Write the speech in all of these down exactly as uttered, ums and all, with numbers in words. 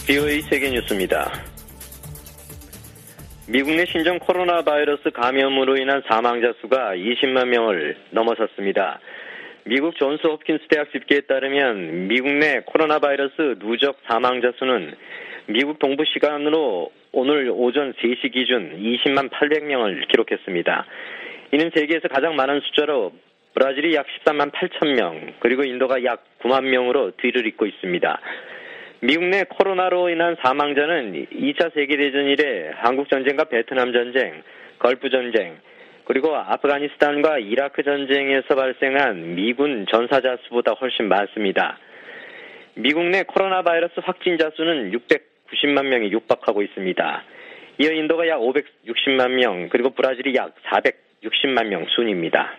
비오에이 세계뉴스입니다. 미국 내 신종 코로나 바이러스 감염으로 인한 사망자 수가 이십만 명을 넘어섰습니다. 미국 존스 홉킨스 대학 집계에 따르면 미국 내 코로나 바이러스 누적 사망자 수는 미국 동부 시간으로 오늘 오전 세 시 기준 이십만 팔백 명을 기록했습니다. 이는 세계에서 가장 많은 숫자로 브라질이 약 십삼만 팔천 명, 그리고 인도가 약 구만 명으로 뒤를 잇고 있습니다. 미국 내 코로나로 인한 사망자는 이 차 세계대전 이래 한국전쟁과 베트남전쟁, 걸프전쟁, 그리고 아프가니스탄과 이라크 전쟁에서 발생한 미군 전사자 수보다 훨씬 많습니다. 미국 내 코로나 바이러스 확진자 수는 육백구십만 명이 육박하고 있습니다. 이어 인도가 약 오백육십만 명, 그리고 브라질이 약 사백육십만 명 순입니다.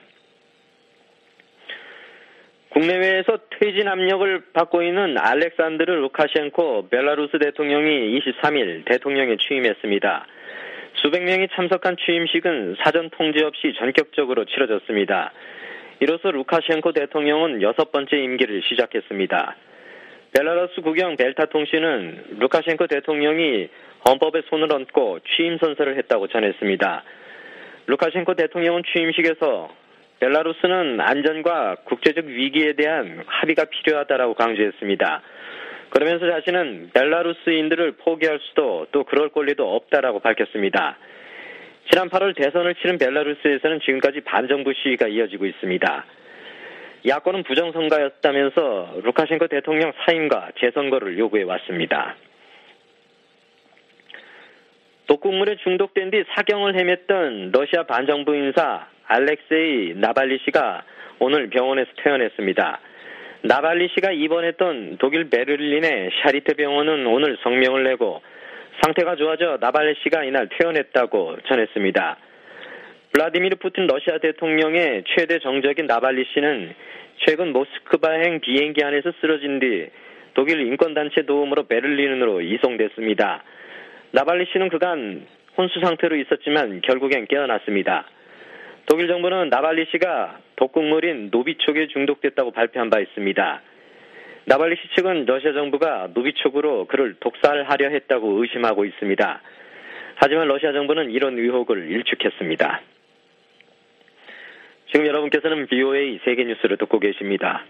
국내외에서 퇴진 압력을 받고 있는 알렉산드르 루카셴코 벨라루스 대통령이 이십삼 일 대통령에 취임했습니다. 수백 명이 참석한 취임식은 사전 통제 없이 전격적으로 치러졌습니다. 이로써 루카셴코 대통령은 여섯 번째 임기를 시작했습니다. 벨라루스 국영 벨타 통신은 루카셴코 대통령이 헌법에 손을 얹고 취임 선서를 했다고 전했습니다. 루카셴코 대통령은 취임식에서 벨라루스는 안전과 국제적 위기에 대한 합의가 필요하다라고 강조했습니다. 그러면서 자신은 벨라루스인들을 포기할 수도 또 그럴 권리도 없다라고 밝혔습니다. 지난 팔월 대선을 치른 벨라루스에서는 지금까지 반정부 시위가 이어지고 있습니다. 야권은 부정선거였다면서 루카셴코 대통령 사임과 재선거를 요구해 왔습니다. 독극물에 중독된 뒤 사경을 헤맸던 러시아 반정부 인사 알렉세이 나발리 씨가 오늘 병원에서 퇴원했습니다. 나발리 씨가 입원했던 독일 베를린의 샤리테 병원은 오늘 성명을 내고 상태가 좋아져 나발리 씨가 이날 퇴원했다고 전했습니다. 블라디미르 푸틴 러시아 대통령의 최대 정적인 나발리 씨는 최근 모스크바행 비행기 안에서 쓰러진 뒤 독일 인권단체 도움으로 베를린으로 이송됐습니다. 나발리 씨는 그간 혼수 상태로 있었지만 결국엔 깨어났습니다. 독일 정부는 나발리 씨가 독극물인 노비촉에 중독됐다고 발표한 바 있습니다. 나발리 씨 측은 러시아 정부가 노비촉으로 그를 독살하려 했다고 의심하고 있습니다. 하지만 러시아 정부는 이런 의혹을 일축했습니다. 지금 여러분께서는 비오에이 세계뉴스를 듣고 계십니다.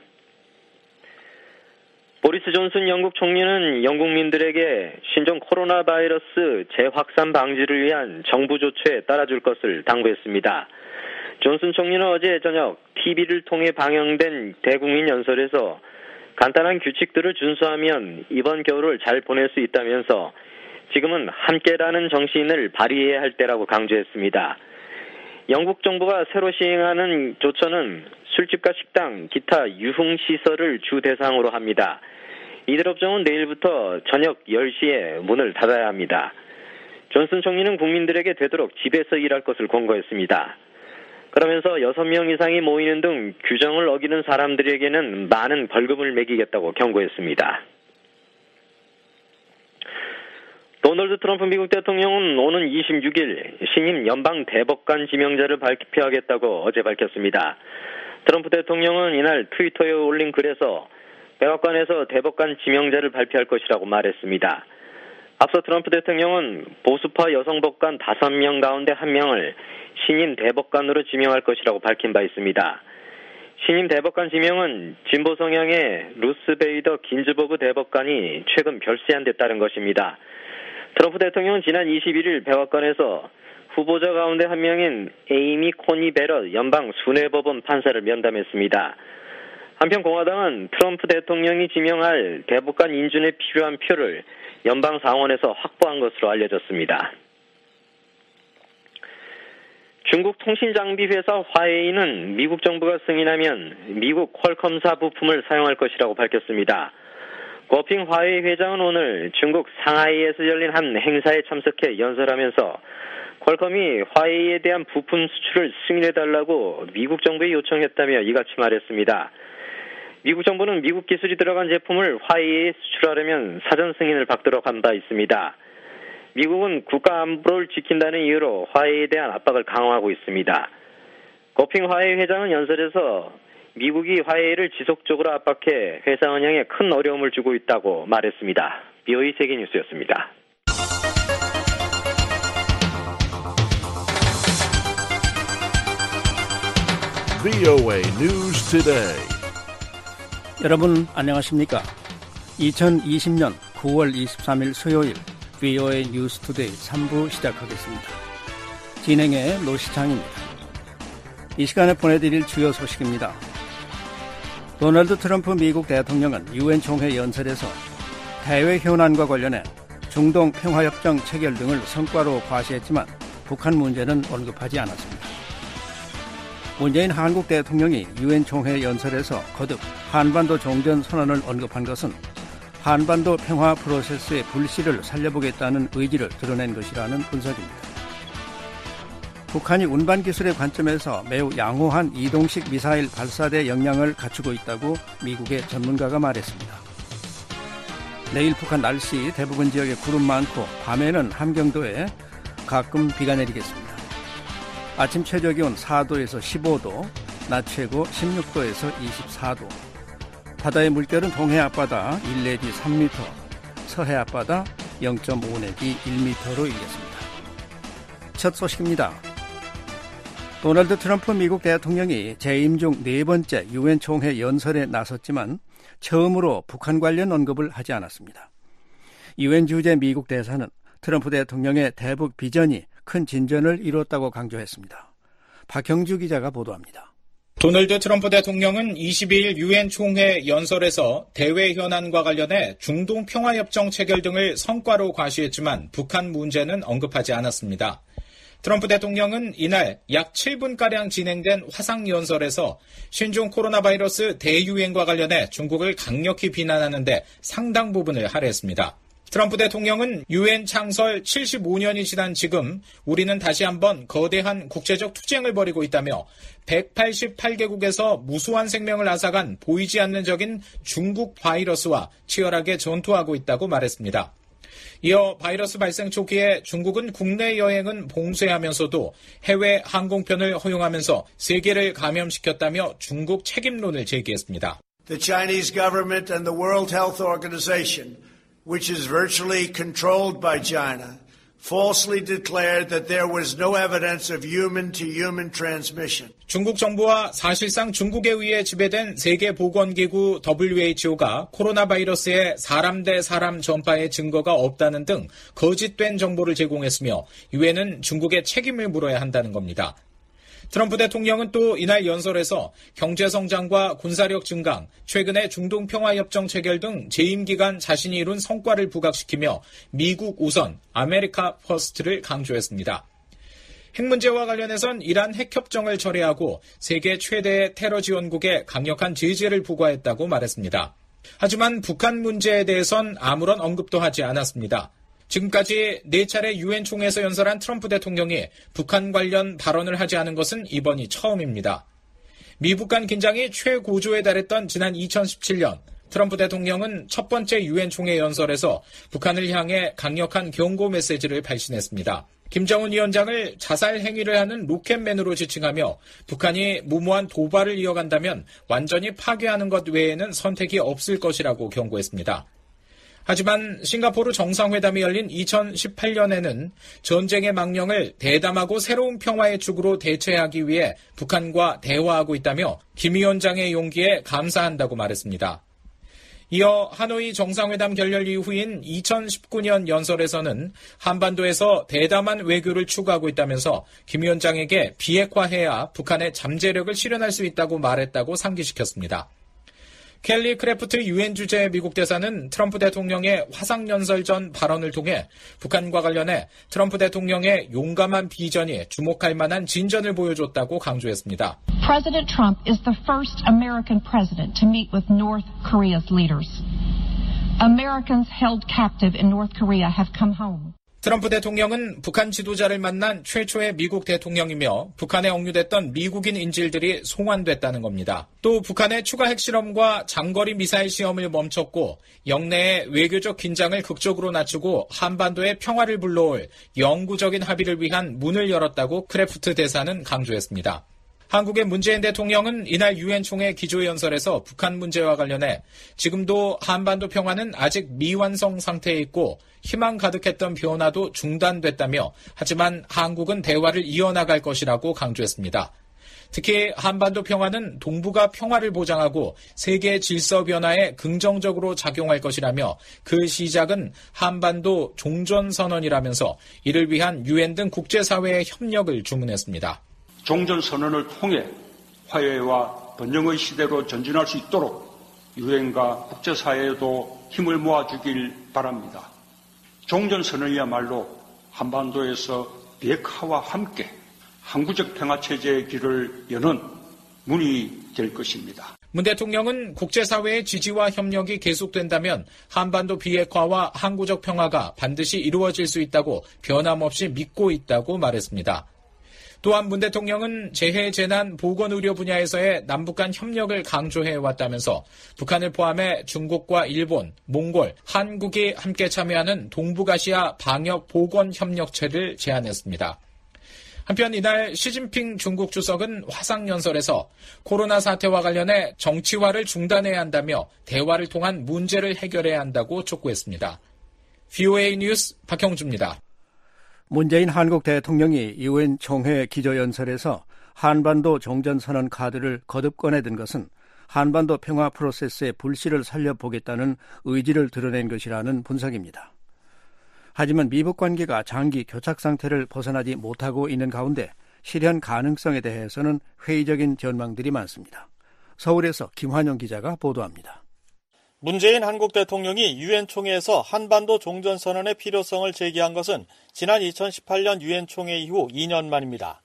보리스 존슨 영국 총리는 영국민들에게 신종 코로나 바이러스 재확산 방지를 위한 정부 조처에 따라줄 것을 당부했습니다. 존슨 총리는 어제 저녁 티비를 통해 방영된 대국민 연설에서 간단한 규칙들을 준수하면 이번 겨울을 잘 보낼 수 있다면서 지금은 함께라는 정신을 발휘해야 할 때라고 강조했습니다. 영국 정부가 새로 시행하는 조처는 술집과 식당, 기타 유흥시설을 주 대상으로 합니다. 이들 업종은 내일부터 저녁 열 시에 문을 닫아야 합니다. 존슨 총리는 국민들에게 되도록 집에서 일할 것을 권고했습니다. 그러면서 여섯 명 이상이 모이는 등 규정을 어기는 사람들에게는 많은 벌금을 매기겠다고 경고했습니다. 도널드 트럼프 미국 대통령은 오는 이십육 일 신임 연방 대법관 지명자를 발표하겠다고 어제 밝혔습니다. 트럼프 대통령은 이날 트위터에 올린 글에서 백악관에서 대법관 지명자를 발표할 것이라고 말했습니다. 앞서 트럼프 대통령은 보수파 여성 법관 다섯 명 가운데 한 명을 신임 대법관으로 지명할 것이라고 밝힌 바 있습니다. 신임 대법관 지명은 진보 성향의 루스 베이더 긴즈버그 대법관이 최근 별세한 데 따른 것입니다. 트럼프 대통령은 지난 이십일 일 백악관에서 후보자 가운데 한 명인 에이미 코니 베럿 연방 순회법원 판사를 면담했습니다. 한편 공화당은 트럼프 대통령이 지명할 대법관 인준에 필요한 표를 연방 상원에서 확보한 것으로 알려졌습니다. 중국 통신장비 회사 화웨이는 미국 정부가 승인하면 미국 퀄컴사 부품을 사용할 것이라고 밝혔습니다. 거핑 화웨이 회장은 오늘 중국 상하이에서 열린 한 행사에 참석해 연설하면서 퀄컴이 화웨이에 대한 부품 수출을 승인해달라고 미국 정부에 요청했다며 이같이 말했습니다. 미국 정부는 미국 기술이 들어간 제품을 화웨이에 수출하려면 사전 승인을 받도록 한 바 있습니다. 미국은 국가 안보를 지킨다는 이유로 화웨이에 대한 압박을 강화하고 있습니다. 거핑 화웨이 회장은 연설에서 미국이 화웨이를 지속적으로 압박해 회사 운영에 큰 어려움을 주고 있다고 말했습니다. 비오이 세계뉴스였습니다. 브이오에이 News Today. 여러분 안녕하십니까? 이천이십 년 구월 이십삼일 수요일 브이오에이 뉴스 투데이 삼 부 시작하겠습니다. 진행의 노시창입니다. 이 시간에 보내드릴 주요 소식입니다. 도널드 트럼프 미국 대통령은 유엔 총회 연설에서 대외 현안과 관련해 중동 평화협정 체결 등을 성과로 과시했지만 북한 문제는 언급하지 않았습니다. 문재인 한국 대통령이 유엔 총회 연설에서 거듭 한반도 종전 선언을 언급한 것은 한반도 평화 프로세스의 불씨를 살려보겠다는 의지를 드러낸 것이라는 분석입니다. 북한이 운반 기술의 관점에서 매우 양호한 이동식 미사일 발사대 역량을 갖추고 있다고 미국의 전문가가 말했습니다. 내일 북한 날씨 대부분 지역에 구름 많고 밤에는 함경도에 가끔 비가 내리겠습니다. 아침 최저기온 사 도에서 십오 도, 낮 최고 십육 도에서 이십사 도. 바다의 물결은 동해 앞바다 일 내지 삼 미터, 서해 앞바다 영 점 오 내지 일 미터로 일겠습니다. 첫 소식입니다. 도널드 트럼프 미국 대통령이 재임 중 네 번째 유엔 총회 연설에 나섰지만 처음으로 북한 관련 언급을 하지 않았습니다. 유엔 주재 미국 대사는 트럼프 대통령의 대북 비전이 큰 진전을 이뤘다고 강조했습니다. 박형주 기자가 보도합니다. 도널드 트럼프 대통령은 이십이일 유엔 총회 연설에서 대외 현안과 관련해 중동 평화협정 체결 등을 성과로 과시했지만 북한 문제는 언급하지 않았습니다. 트럼프 대통령은 이날 약 칠 분가량 진행된 화상연설에서 신종 코로나 바이러스 대유행과 관련해 중국을 강력히 비난하는 데 상당 부분을 할애했습니다. 트럼프 대통령은 유엔 창설 칠십오 년이 지난 지금 우리는 다시 한번 거대한 국제적 투쟁을 벌이고 있다며 백팔십팔 개국에서 무수한 생명을 앗아간 보이지 않는 적인 중국 바이러스와 치열하게 전투하고 있다고 말했습니다. 이어 바이러스 발생 초기에 중국은 국내 여행은 봉쇄하면서도 해외 항공편을 허용하면서 세계를 감염시켰다며 중국 책임론을 제기했습니다. The Chinese government and the World Health Organization, which is virtually controlled by China, falsely declared that there was no evidence of human-to-human transmission. 중국 정부와 사실상 중국에 의해 지배된 세계보건기구 더블유에이치오가 코로나 바이러스의 사람 대 사람 전파의 증거가 없다는 등 거짓된 정보를 제공했으며 유엔은 중국의 책임을 물어야 한다는 겁니다. 트럼프 대통령은 또 이날 연설에서 경제성장과 군사력 증강, 최근의 중동평화협정 체결 등 재임 기간 자신이 이룬 성과를 부각시키며 미국 우선, 아메리카 퍼스트를 강조했습니다. 핵 문제와 관련해선 이란 핵협정을 철회하고 세계 최대의 테러 지원국에 강력한 제재를 부과했다고 말했습니다. 하지만 북한 문제에 대해선 아무런 언급도 하지 않았습니다. 지금까지 네 차례 유엔 총회에서 연설한 트럼프 대통령이 북한 관련 발언을 하지 않은 것은 이번이 처음입니다. 미북 간 긴장이 최고조에 달했던 지난 이천십칠 년 트럼프 대통령은 첫 번째 유엔 총회 연설에서 북한을 향해 강력한 경고 메시지를 발신했습니다. 김정은 위원장을 자살 행위를 하는 로켓맨으로 지칭하며 북한이 무모한 도발을 이어간다면 완전히 파괴하는 것 외에는 선택이 없을 것이라고 경고했습니다. 하지만 싱가포르 정상회담이 열린 이천십팔 년에는 전쟁의 망령을 대담하고 새로운 평화의 축으로 대체하기 위해 북한과 대화하고 있다며 김 위원장의 용기에 감사한다고 말했습니다. 이어 하노이 정상회담 결렬 이후인 이천십구 년 연설에서는 한반도에서 대담한 외교를 추구하고 있다면서 김 위원장에게 비핵화해야 북한의 잠재력을 실현할 수 있다고 말했다고 상기시켰습니다. 켈리 크래프트 유엔 주재 미국 대사는 트럼프 대통령의 화상연설 전 발언을 통해 북한과 관련해 트럼프 대통령의 용감한 비전이 주목할 만한 진전을 보여줬다고 강조했습니다. President Trump is the first American president to meet with North Korea's leaders. Americans held captive in North Korea have come home. 트럼프 대통령은 북한 지도자를 만난 최초의 미국 대통령이며 북한에 억류됐던 미국인 인질들이 송환됐다는 겁니다. 또 북한의 추가 핵실험과 장거리 미사일 시험을 멈췄고 영내의 외교적 긴장을 극적으로 낮추고 한반도의 평화를 불러올 영구적인 합의를 위한 문을 열었다고 크래프트 대사는 강조했습니다. 한국의 문재인 대통령은 이날 유엔 총회 기조연설에서 북한 문제와 관련해 지금도 한반도 평화는 아직 미완성 상태에 있고 희망 가득했던 변화도 중단됐다며 하지만 한국은 대화를 이어나갈 것이라고 강조했습니다. 특히 한반도 평화는 동북아 평화를 보장하고 세계 질서 변화에 긍정적으로 작용할 것이라며 그 시작은 한반도 종전선언이라면서 이를 위한 유엔 등 국제사회의 협력을 주문했습니다. 종전선언을 통해 화해와 번영의 시대로 전진할 수 있도록 유엔과 국제사회에도 힘을 모아주길 바랍니다. 종전선언이야말로 한반도에서 비핵화와 함께 항구적 평화체제의 길을 여는 문이 될 것입니다. 문 대통령은 국제사회의 지지와 협력이 계속된다면 한반도 비핵화와 항구적 평화가 반드시 이루어질 수 있다고 변함없이 믿고 있다고 말했습니다. 또한 문 대통령은 재해, 재난, 보건의료 분야에서의 남북 간 협력을 강조해왔다면서 북한을 포함해 중국과 일본, 몽골, 한국이 함께 참여하는 동북아시아 방역보건협력체를 제안했습니다. 한편 이날 시진핑 중국 주석은 화상연설에서 코로나 사태와 관련해 정치화를 중단해야 한다며 대화를 통한 문제를 해결해야 한다고 촉구했습니다. 브이오에이 뉴스 박형주입니다. 문재인 한국 대통령이 유엔 총회 기조연설에서 한반도 종전선언 카드를 거듭 꺼내든 것은 한반도 평화 프로세스의 불씨를 살려보겠다는 의지를 드러낸 것이라는 분석입니다. 하지만 미북 관계가 장기 교착 상태를 벗어나지 못하고 있는 가운데 실현 가능성에 대해서는 회의적인 전망들이 많습니다. 서울에서 김환영 기자가 보도합니다. 문재인 한국 대통령이 유엔 총회에서 한반도 종전선언의 필요성을 제기한 것은 지난 이천십팔 년 유엔 총회 이후 이 년 만입니다.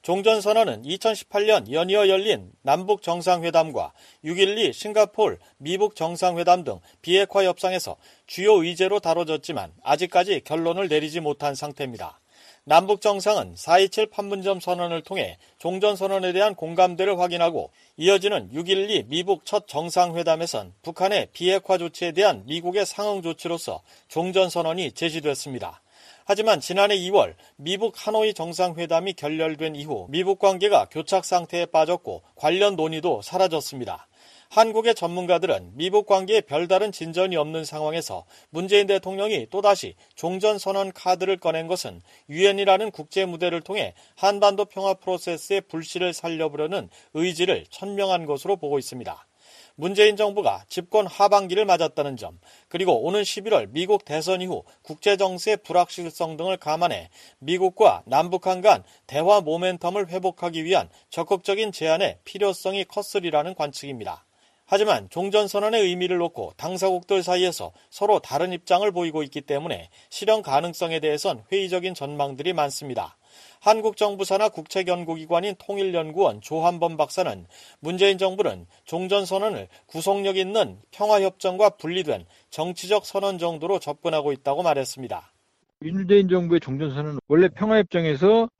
종전선언은 이천십팔 년 연이어 열린 남북 정상회담과 육 일이 싱가포르 미북 정상회담 등 비핵화 협상에서 주요 의제로 다뤄졌지만 아직까지 결론을 내리지 못한 상태입니다. 남북 정상은 사 이칠 판문점 선언을 통해 종전선언에 대한 공감대를 확인하고 이어지는 육 일이 미북 첫 정상회담에선 북한의 비핵화 조치에 대한 미국의 상응 조치로서 종전선언이 제시됐습니다. 하지만 지난해 이월 미북 하노이 정상회담이 결렬된 이후 미북 관계가 교착 상태에 빠졌고 관련 논의도 사라졌습니다. 한국의 전문가들은 미북 관계에 별다른 진전이 없는 상황에서 문재인 대통령이 또다시 종전선언 카드를 꺼낸 것은 유엔이라는 국제 무대를 통해 한반도 평화 프로세스의 불씨를 살려보려는 의지를 천명한 것으로 보고 있습니다. 문재인 정부가 집권 하반기를 맞았다는 점, 그리고 오는 십일월 미국 대선 이후 국제정세의 불확실성 등을 감안해 미국과 남북한 간 대화 모멘텀을 회복하기 위한 적극적인 제안의 필요성이 컸으리라는 관측입니다. 하지만 종전선언의 의미를 놓고 당사국들 사이에서 서로 다른 입장을 보이고 있기 때문에 실현 가능성에 대해선 회의적인 전망들이 많습니다. 한국 정부 산하 국책연구기관인 통일연구원 조한범 박사는 문재인 정부는 종전선언을 구속력 있는 평화협정과 분리된 정치적 선언 정도로 접근하고 있다고 말했습니다. 문재인 정부의 종전선언은 원래 평화협정에서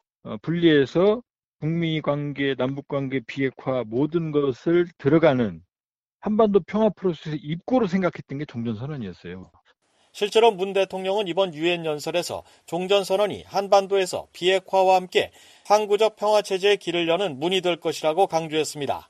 분리해서 북미관계, 남북관계, 비핵화 모든 것을 들어가는 한반도 평화 프로세스 입구로 생각했던 게 종전선언이었어요. 실제로 문 대통령은 이번 유엔 연설에서 종전선언이 한반도에서 비핵화와 함께 항구적 평화체제의 길을 여는 문이 될 것이라고 강조했습니다.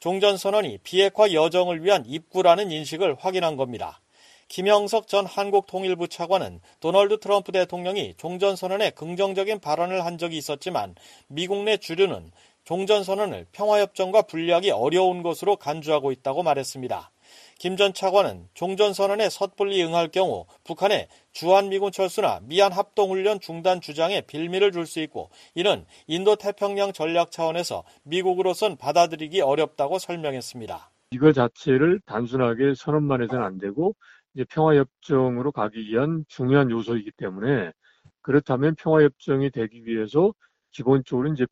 종전선언이 비핵화 여정을 위한 입구라는 인식을 확인한 겁니다. 김영석 전 한국통일부 차관은 도널드 트럼프 대통령이 종전선언에 긍정적인 발언을 한 적이 있었지만 미국 내 주류는 종전선언을 평화협정과 분리하기 어려운 것으로 간주하고 있다고 말했습니다. 김 전 차관은 종전선언에 섣불리 응할 경우 북한에 주한미군 철수나 미한 합동훈련 중단 주장에 빌미를 줄 수 있고 이는 인도태평양 전략 차원에서 미국으로선 받아들이기 어렵다고 설명했습니다. 이거 자체를 단순하게 선언만 해서는 안 되고 이제 평화협정으로 가기 위한 중요한 요소이기 때문에 그렇다면 평화협정이 되기 위해서 기본적으로 이제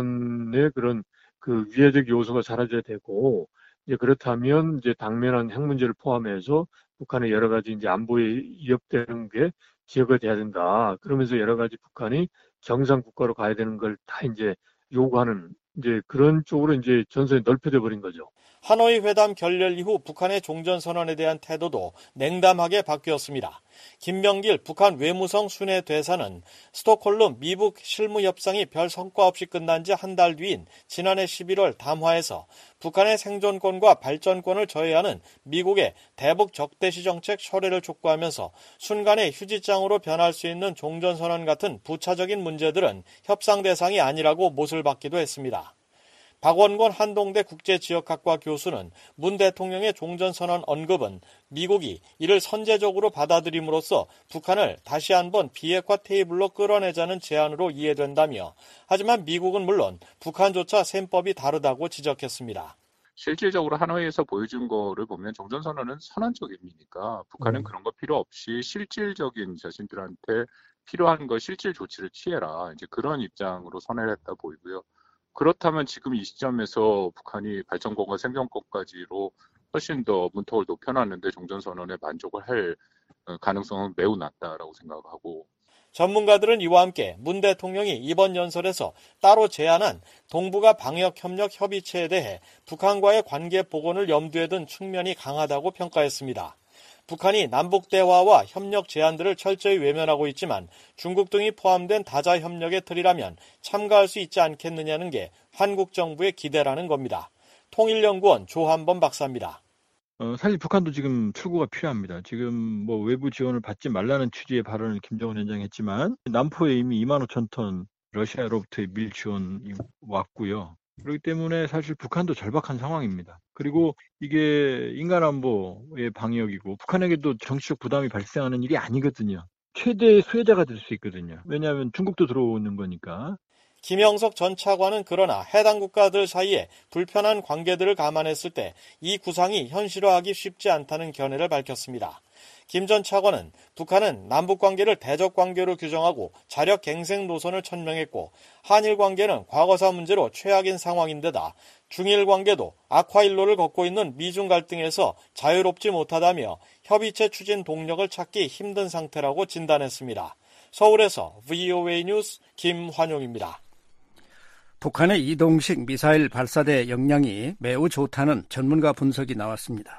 북한의 그런 그 위해적 요소가 사라져야 되고 이제 그렇다면 이제 당면한 핵 문제를 포함해서 북한의 여러 가지 이제 안보에 위협되는 게 제거돼야 된다. 그러면서 여러 가지 북한이 정상 국가로 가야 되는 걸 다 이제 요구하는 이제 그런 쪽으로 이제 전선이 넓혀져 버린 거죠. 하노이 회담 결렬 이후 북한의 종전선언에 대한 태도도 냉담하게 바뀌었습니다. 김병길 북한 외무성 순회대사는 스톡홀름 미북 실무협상이 별 성과 없이 끝난 지 한 달 뒤인 지난해 십일월 담화에서 북한의 생존권과 발전권을 저해하는 미국의 대북 적대시 정책 철회를 촉구하면서 순간의 휴지장으로 변할 수 있는 종전선언 같은 부차적인 문제들은 협상 대상이 아니라고 못을 박기도 했습니다. 박원권 한동대 국제지역학과 교수는 문 대통령의 종전선언 언급은 미국이 이를 선제적으로 받아들임으로써 북한을 다시 한번 비핵화 테이블로 끌어내자는 제안으로 이해된다며, 하지만 미국은 물론 북한조차 셈법이 다르다고 지적했습니다. 실질적으로 하노이에서 보여준 거를 보면 종전선언은 선언적 의미니까 북한은 음. 그런 거 필요 없이 실질적인 자신들한테 필요한 거 실질 조치를 취해라, 이제 그런 입장으로 선회를 했다 보이고요. 그렇다면 지금 이 시점에서 북한이 발전권과 생존권까지로 훨씬 더 문턱을 높여놨는데 종전선언에 만족을 할 가능성은 매우 낮다라고 생각하고, 전문가들은 이와 함께 문 대통령이 이번 연설에서 따로 제안한 동북아 방역협력 협의체에 대해 북한과의 관계 복원을 염두에 둔 측면이 강하다고 평가했습니다. 북한이 남북 대화와 협력 제안들을 철저히 외면하고 있지만 중국 등이 포함된 다자 협력의 틀이라면 참가할 수 있지 않겠느냐는 게 한국 정부의 기대라는 겁니다. 통일연구원 조한범 박사입니다. 어, 사실 북한도 지금 출구가 필요합니다. 지금 뭐 외부 지원을 받지 말라는 취지의 발언을 김정은 위원장이 했지만 남포에 이미 이만 오천 톤 러시아로부터의 밀 지원이 왔고요. 그렇기 때문에 사실 북한도 절박한 상황입니다. 그리고 이게 인간안보의 방역이고 북한에게도 정치적 부담이 발생하는 일이 아니거든요. 최대의 수혜자가 될 수 있거든요. 왜냐하면 중국도 들어오는 거니까. 김영석 전 차관은 그러나 해당 국가들 사이에 불편한 관계들을 감안했을 때 이 구상이 현실화하기 쉽지 않다는 견해를 밝혔습니다. 김 전 차관은 북한은 남북관계를 대적관계로 규정하고 자력갱생 노선을 천명했고, 한일관계는 과거사 문제로 최악인 상황인데다 중일관계도 악화일로를 걷고 있는 미중 갈등에서 자유롭지 못하다며 협의체 추진 동력을 찾기 힘든 상태라고 진단했습니다. 서울에서 브이오에이 뉴스 김환용입니다. 북한의 이동식 미사일 발사대 역량이 매우 좋다는 전문가 분석이 나왔습니다.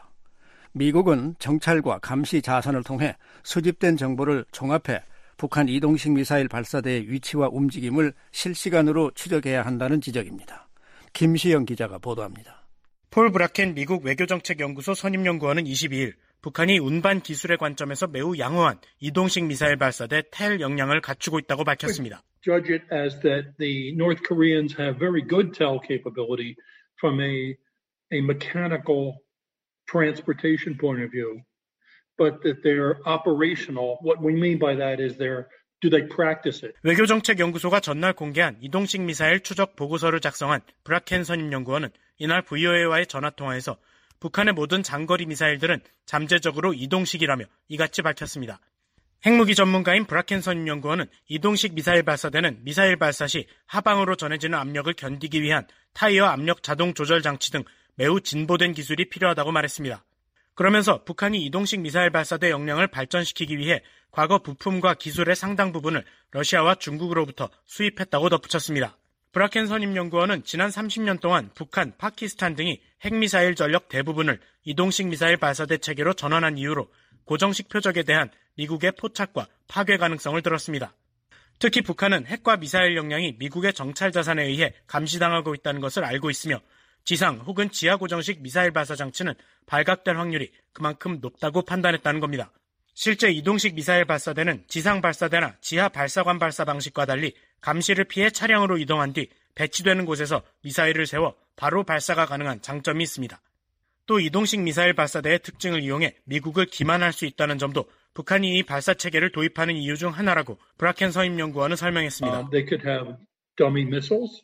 미국은 정찰과 감시 자산을 통해 수집된 정보를 종합해 북한 이동식 미사일 발사대의 위치와 움직임을 실시간으로 추적해야 한다는 지적입니다. 김시영 기자가 보도합니다. 폴 브라켄 미국 외교정책연구소 선임연구원은 이십이일 북한이 운반 기술의 관점에서 매우 양호한 이동식 미사일 발사대 텔 역량을 갖추고 있다고 밝혔습니다. Judge it as that the North Koreans have very good tel capability from a a mechanical transportation point of view, but that they're operational. What we mean by that is they're do they practice it? 외교정책연구소가 전날 공개한 이동식 미사일 추적 보고서를 작성한 브라켄 선임연구원은 이날 브이오에이와의 전화통화에서 북한의 모든 장거리 미사일들은 잠재적으로 이동식이라며 이같이 밝혔습니다. 핵무기 전문가인 브라켄 선임연구원은 이동식 미사일 발사대는 미사일 발사 시 하방으로 전해지는 압력을 견디기 위한 타이어 압력 자동 조절 장치 등 매우 진보된 기술이 필요하다고 말했습니다. 그러면서 북한이 이동식 미사일 발사대 역량을 발전시키기 위해 과거 부품과 기술의 상당 부분을 러시아와 중국으로부터 수입했다고 덧붙였습니다. 브라켄 선임연구원은 지난 삼십 년 동안 북한, 파키스탄 등이 핵미사일 전력 대부분을 이동식 미사일 발사대 체계로 전환한 이유로 고정식 표적에 대한 미국의 포착과 파괴 가능성을 들었습니다. 특히 북한은 핵과 미사일 역량이 미국의 정찰 자산에 의해 감시당하고 있다는 것을 알고 있으며 지상 혹은 지하 고정식 미사일 발사 장치는 발각될 확률이 그만큼 높다고 판단했다는 겁니다. 실제 이동식 미사일 발사대는 지상 발사대나 지하 발사관 발사 방식과 달리 감시를 피해 차량으로 이동한 뒤 배치되는 곳에서 미사일을 세워 바로 발사가 가능한 장점이 있습니다. 또 이동식 미사일 발사대의 특징을 이용해 미국을 기만할 수 있다는 점도 북한이 이 발사 체계를 도입하는 이유 중 하나라고 브라켄 선임연구원은 설명했습니다. Uh, they could have dummy missiles,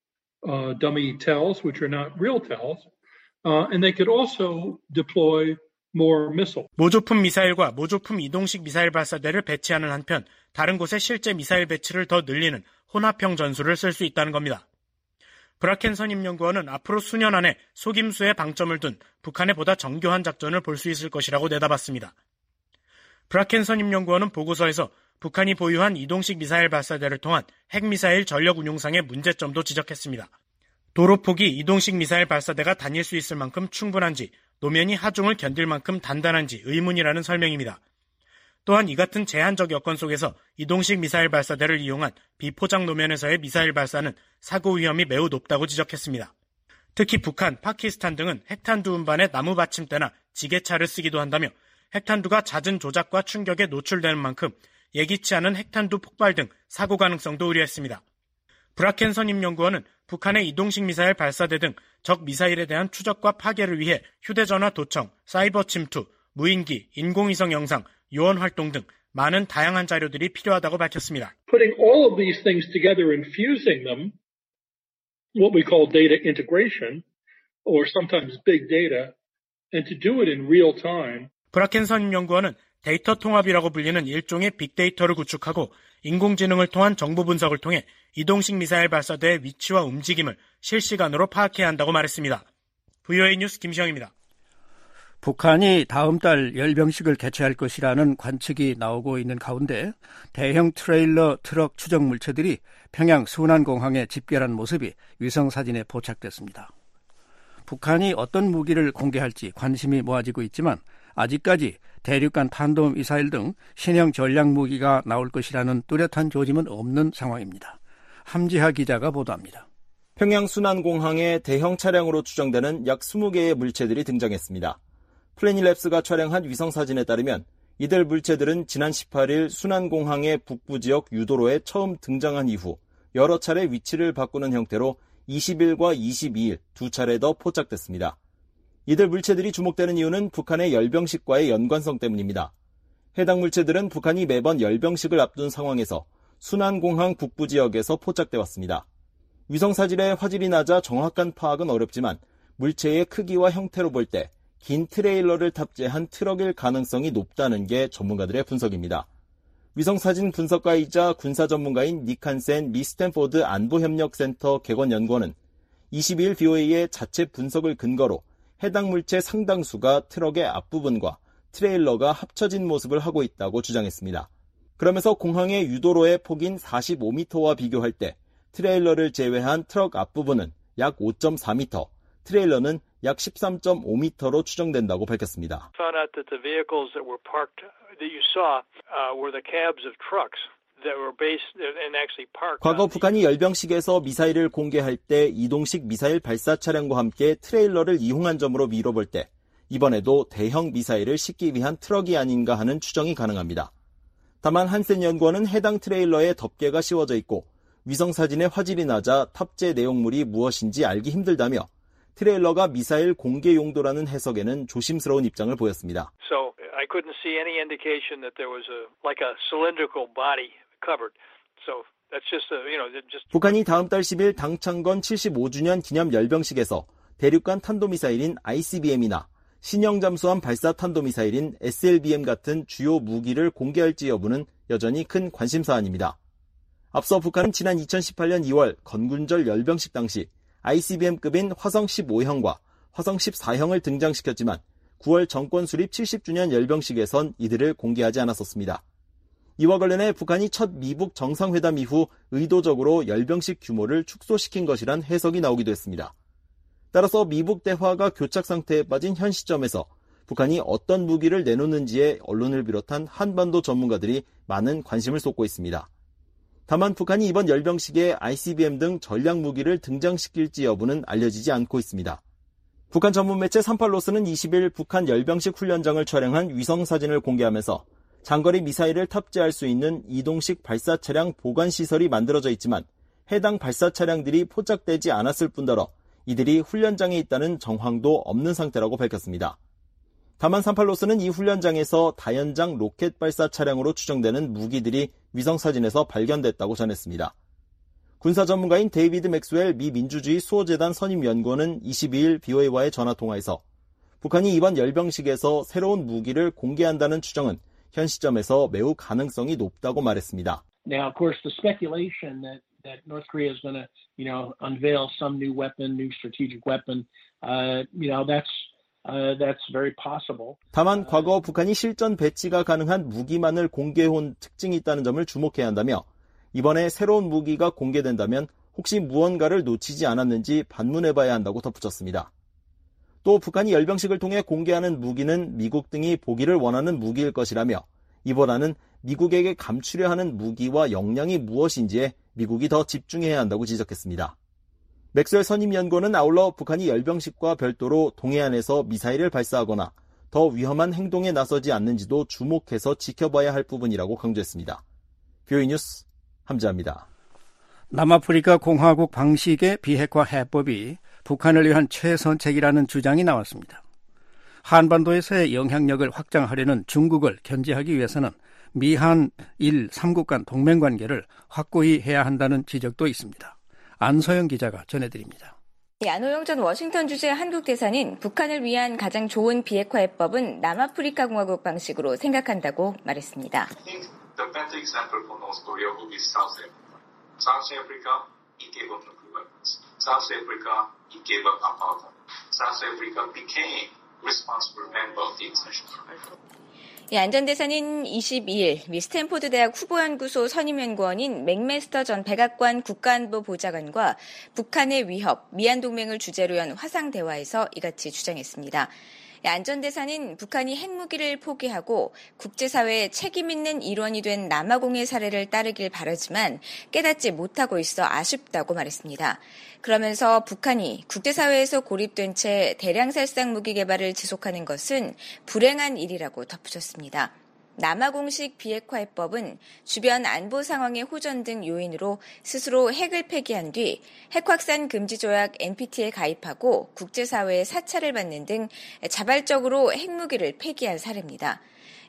uh, dummy tells, which are not real tells, uh, and they could also deploy more missiles. 모조품 미사일과 모조품 이동식 미사일 발사대를 배치하는 한편 다른 곳에 실제 미사일 배치를 더 늘리는 혼합형 전술을 쓸 수 있다는 겁니다. 브라켄 선임연구원은 앞으로 수년 안에 속임수에 방점을 둔 북한의 보다 정교한 작전을 볼 수 있을 것이라고 내다봤습니다. 브라켄 선임연구원은 보고서에서 북한이 보유한 이동식 미사일 발사대를 통한 핵미사일 전력 운용상의 문제점도 지적했습니다. 도로폭이 이동식 미사일 발사대가 다닐 수 있을 만큼 충분한지, 노면이 하중을 견딜 만큼 단단한지 의문이라는 설명입니다. 또한 이 같은 제한적 여건 속에서 이동식 미사일 발사대를 이용한 비포장 노면에서의 미사일 발사는 사고 위험이 매우 높다고 지적했습니다. 특히 북한, 파키스탄 등은 핵탄두 운반에 나무 받침대나 지게차를 쓰기도 한다며 핵탄두가 잦은 조작과 충격에 노출되는 만큼 예기치 않은 핵탄두 폭발 등 사고 가능성도 우려했습니다. 브라켄 선임연구원은 북한의 이동식 미사일 발사대 등 적 미사일에 대한 추적과 파괴를 위해 휴대전화 도청, 사이버 침투, 무인기, 인공위성 영상, 요원 활동 등 많은 다양한 자료들이 필요하다고 밝혔습니다. Putting all of these things together and fusing them, what we call data integration, or sometimes big data, and to do it in real time. 브라켄 선임연구원은 데이터 통합이라고 불리는 일종의 빅데이터를 구축하고 인공지능을 통한 정보 분석을 통해 이동식 미사일 발사대의 위치와 움직임을 실시간으로 파악해야 한다고 말했습니다. 브이오에이 뉴스 김시영입니다. 북한이 다음 달 열병식을 개최할 것이라는 관측이 나오고 있는 가운데 대형 트레일러 트럭 추적 물체들이 평양 순안공항에 집결한 모습이 위성사진에 포착됐습니다. 북한이 어떤 무기를 공개할지 관심이 모아지고 있지만 아직까지 대륙간 탄도미사일 등 신형 전략무기가 나올 것이라는 뚜렷한 조짐은 없는 상황입니다. 함지하 기자가 보도합니다. 평양 순안공항에 대형 차량으로 추정되는 약 스무 개의 물체들이 등장했습니다. 플래닛랩스가 촬영한 위성사진에 따르면 이들 물체들은 지난 십팔 일 순안공항의 북부 지역 유도로에 처음 등장한 이후 여러 차례 위치를 바꾸는 형태로 이십 일과 이십이 일 두 차례 더 포착됐습니다. 이들 물체들이 주목되는 이유는 북한의 열병식과의 연관성 때문입니다. 해당 물체들은 북한이 매번 열병식을 앞둔 상황에서 순안공항 북부 지역에서 포착돼 왔습니다. 위성사진의 화질이 낮아 정확한 파악은 어렵지만 물체의 크기와 형태로 볼 때 긴 트레일러를 탑재한 트럭일 가능성이 높다는 게 전문가들의 분석입니다. 위성사진 분석가이자 군사 전문가인 닉 한센 미 스탠포드 안보협력센터 객원연구원은 이십이 일 브이오에이의 자체 분석을 근거로 해당 물체 상당수가 트럭의 앞부분과 트레일러가 합쳐진 모습을 하고 있다고 주장했습니다. 그러면서 공항의 유도로의 폭인 사십오 미터와 비교할 때 트레일러를 제외한 트럭 앞부분은 약 오 점 사 미터, 트레일러는 약 십삼 점 오 미터로 추정된다고 밝혔습니다. Found out that the vehicles that were parked that you saw uh, were the cabs of trucks that were based and actually parked. 과거 북한이 열병식에서 미사일을 공개할 때 이동식 미사일 발사 차량과 함께 트레일러를 이용한 점으로 미뤄볼 때 이번에도 대형 미사일을 싣기 위한 트럭이 아닌가 하는 추정이 가능합니다. 다만 한센 연구원은 해당 트레일러에 덮개가 씌워져 있고 위성사진의 화질이 낮아 탑재 내용물이 무엇인지 알기 힘들다며 트레일러가 미사일 공개 용도라는 해석에는 조심스러운 입장을 보였습니다. So I couldn't see any indication that there was a like a cylindrical body covered. So that's just a, you know, just 북한이 다음 달 십 일 당창건 칠십오 주년 기념 열병식에서 대륙간 탄도미사일인 아이씨비엠이나 신형 잠수함 발사 탄도미사일인 에스엘비엠 같은 주요 무기를 공개할지 여부는 여전히 큰 관심사안입니다. 앞서 북한은 지난 이천십팔 년 이월 건군절 열병식 당시 아이씨비엠급인 화성 십오 형과 화성 십사 형을 등장시켰지만 구월 정권 수립 칠십 주년 열병식에선 이들을 공개하지 않았었습니다. 이와 관련해 북한이 첫 미북 정상회담 이후 의도적으로 열병식 규모를 축소시킨 것이란 해석이 나오기도 했습니다. 따라서 미북 대화가 교착 상태에 빠진 현 시점에서 북한이 어떤 무기를 내놓는지에 언론을 비롯한 한반도 전문가들이 많은 관심을 쏟고 있습니다. 다만 북한이 이번 열병식에 아이씨비엠 등 전략 무기를 등장시킬지 여부는 알려지지 않고 있습니다. 북한 전문 매체 삼팔로스는 이십 일 북한 열병식 훈련장을 촬영한 위성사진을 공개하면서 장거리 미사일을 탑재할 수 있는 이동식 발사 차량 보관 시설이 만들어져 있지만 해당 발사 차량들이 포착되지 않았을 뿐더러 이들이 훈련장에 있다는 정황도 없는 상태라고 밝혔습니다. 다만 삼팔로스는 이 훈련장에서 다연장 로켓 발사 차량으로 추정되는 무기들이 위성사진에서 발견됐다고 전했습니다. 군사 전문가인 데이비드 맥스웰 미 민주주의 수호재단 선임연구원은 이십이 일 브이오에이와의 전화통화에서 북한이 이번 열병식에서 새로운 무기를 공개한다는 추정은 현 시점에서 매우 가능성이 높다고 말했습니다. Now, of course, the speculation that, that North Korea is going to, you know, unveil some new weapon, new strategic weapon, uh, you know, that's Uh, that's very possible. 다만 과거 북한이 실전 배치가 가능한 무기만을 공개해온 특징이 있다는 점을 주목해야 한다며 이번에 새로운 무기가 공개된다면 혹시 무언가를 놓치지 않았는지 반문해봐야 한다고 덧붙였습니다. 또 북한이 열병식을 통해 공개하는 무기는 미국 등이 보기를 원하는 무기일 것이라며 이보다는 미국에게 감추려 하는 무기와 역량이 무엇인지에 미국이 더 집중해야 한다고 지적했습니다. 맥스웰 선임연구원은 아울러 북한이 열병식과 별도로 동해안에서 미사일을 발사하거나 더 위험한 행동에 나서지 않는지도 주목해서 지켜봐야 할 부분이라고 강조했습니다. 비오이 뉴스 함지아입니다. 남아프리카 공화국 방식의 비핵화 해법이 북한을 위한 최선책이라는 주장이 나왔습니다. 한반도에서의 영향력을 확장하려는 중국을 견제하기 위해서는 미한 일 삼국 간 동맹관계를 확고히 해야 한다는 지적도 있습니다. 안소영 기자가 전해드립니다. 안호영 전 워싱턴 주재 한국 대사는 북한을 위한 가장 좋은 비핵화 해법은 남아프리카 공화국 방식으로 생각한다고 말했습니다. The better example for North Korea would be South Africa. South Africa, it gave up nuclear weapons. South Africa, it gave up apartheid. South Africa became responsible member of the international community. 예, 안전대사는 이십이일 미 스탠포드 대학 후보연구소 선임연구원인 맥메스터 전 백악관 국가안보 보좌관과 북한의 위협, 미한동맹을 주제로 연 화상대화에서 이같이 주장했습니다. 안전대사는 북한이 핵무기를 포기하고 국제사회의 책임 있는 일원이 된 남아공의 사례를 따르길 바라지만 깨닫지 못하고 있어 아쉽다고 말했습니다. 그러면서 북한이 국제사회에서 고립된 채 대량 살상 무기 개발을 지속하는 것은 불행한 일이라고 덧붙였습니다. 남아공식 비핵화 해법은 주변 안보 상황의 호전 등 요인으로 스스로 핵을 폐기한 뒤 핵확산 금지 조약 엔피티에 가입하고 국제사회의 사찰을 받는 등 자발적으로 핵무기를 폐기한 사례입니다.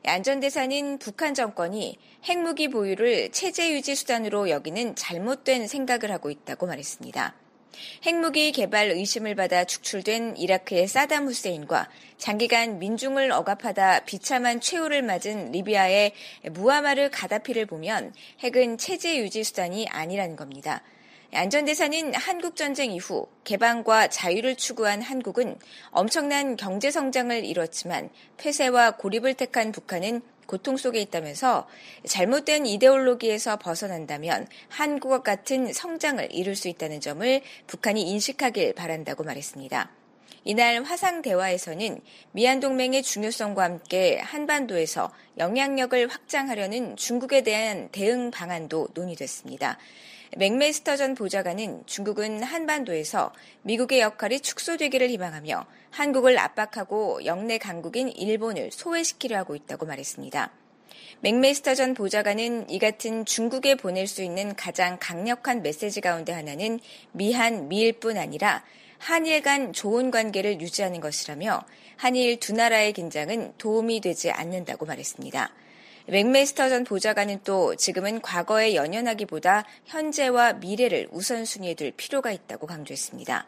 안전대사는 북한 정권이 핵무기 보유를 체제 유지 수단으로 여기는 잘못된 생각을 하고 있다고 말했습니다. 핵무기 개발 의심을 받아 축출된 이라크의 사담 후세인과 장기간 민중을 억압하다 비참한 최후를 맞은 리비아의 무아마르 가다피를 보면 핵은 체제 유지 수단이 아니라는 겁니다. 안전대사는 한국전쟁 이후 개방과 자유를 추구한 한국은 엄청난 경제성장을 이뤘지만 폐쇄와 고립을 택한 북한은 고통 속에 있다면서 잘못된 이데올로기에서 벗어난다면 한국과 같은 성장을 이룰 수 있다는 점을 북한이 인식하길 바란다고 말했습니다. 이날 화상대화에서는 미한동맹의 중요성과 함께 한반도에서 영향력을 확장하려는 중국에 대한 대응 방안도 논의됐습니다. 맥메스터 전 보좌관은 중국은 한반도에서 미국의 역할이 축소되기를 희망하며 한국을 압박하고 영내 강국인 일본을 소외시키려 하고 있다고 말했습니다. 맥메스터 전 보좌관은 이 같은 중국에 보낼 수 있는 가장 강력한 메시지 가운데 하나는 미한, 미일뿐 아니라 한일 간 좋은 관계를 유지하는 것이라며 한일 두 나라의 긴장은 도움이 되지 않는다고 말했습니다. 맥메스터 전 보좌관은 또 지금은 과거에 연연하기보다 현재와 미래를 우선순위에 둘 필요가 있다고 강조했습니다.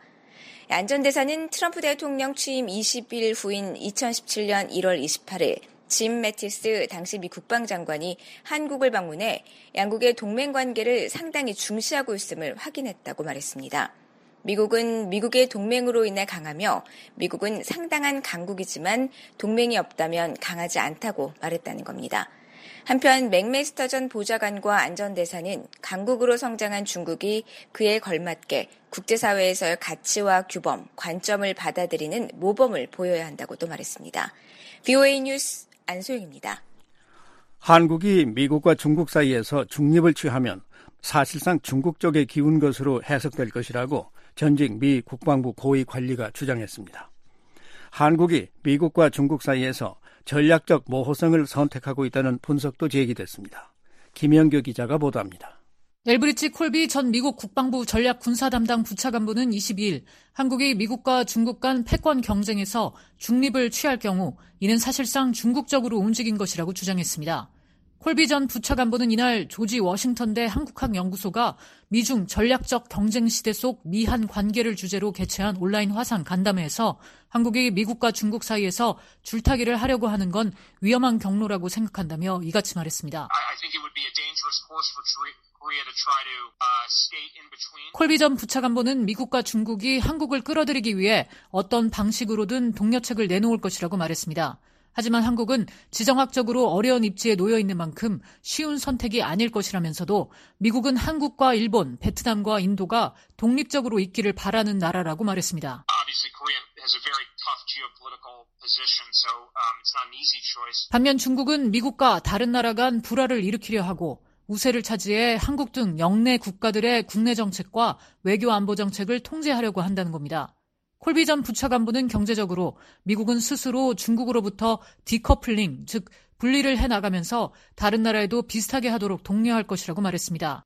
안전대사는 트럼프 대통령 취임 이십 일 후인 이천십칠년 일월 이십팔일 짐 매티스 당시 미 국방장관이 한국을 방문해 양국의 동맹관계를 상당히 중시하고 있음을 확인했다고 말했습니다. 미국은 미국의 동맹으로 인해 강하며 미국은 상당한 강국이지만 동맹이 없다면 강하지 않다고 말했다는 겁니다. 한편 맥메스터 전 보좌관과 안전대사는 강국으로 성장한 중국이 그에 걸맞게 국제사회에서의 가치와 규범, 관점을 받아들이는 모범을 보여야 한다고도 말했습니다. 비오에이 뉴스 안소영입니다. 한국이 미국과 중국 사이에서 중립을 취하면 사실상 중국 쪽에 기운 것으로 해석될 것이라고 전직 미 국방부 고위 관리가 주장했습니다. 한국이 미국과 중국 사이에서 전략적 모호성을 선택하고 있다는 분석도 제기됐습니다. 김영규 기자가 보도합니다. 엘브리치 콜비 전 미국 국방부 전략군사담당 부차관보는 이십이일 한국이 미국과 중국 간 패권 경쟁에서 중립을 취할 경우 이는 사실상 중국적으로 움직인 것이라고 주장했습니다. 콜비 전 부차관보는 이날 조지 워싱턴대 한국학연구소가 미중 전략적 경쟁 시대 속 미한 관계를 주제로 개최한 온라인 화상 간담회에서 한국이 미국과 중국 사이에서 줄타기를 하려고 하는 건 위험한 경로라고 생각한다며 이같이 말했습니다. 콜비 전 부차관보는 미국과 중국이 한국을 끌어들이기 위해 어떤 방식으로든 동료책을 내놓을 것이라고 말했습니다. 하지만 한국은 지정학적으로 어려운 입지에 놓여 있는 만큼 쉬운 선택이 아닐 것이라면서도 미국은 한국과 일본, 베트남과 인도가 독립적으로 있기를 바라는 나라라고 말했습니다. 반면 중국은 미국과 다른 나라 간 불화를 일으키려 하고 우세를 차지해 한국 등 영내 국가들의 국내 정책과 외교 안보 정책을 통제하려고 한다는 겁니다. 콜비 전 부차관보는 경제적으로 미국은 스스로 중국으로부터 디커플링, 즉 분리를 해나가면서 다른 나라에도 비슷하게 하도록 독려할 것이라고 말했습니다.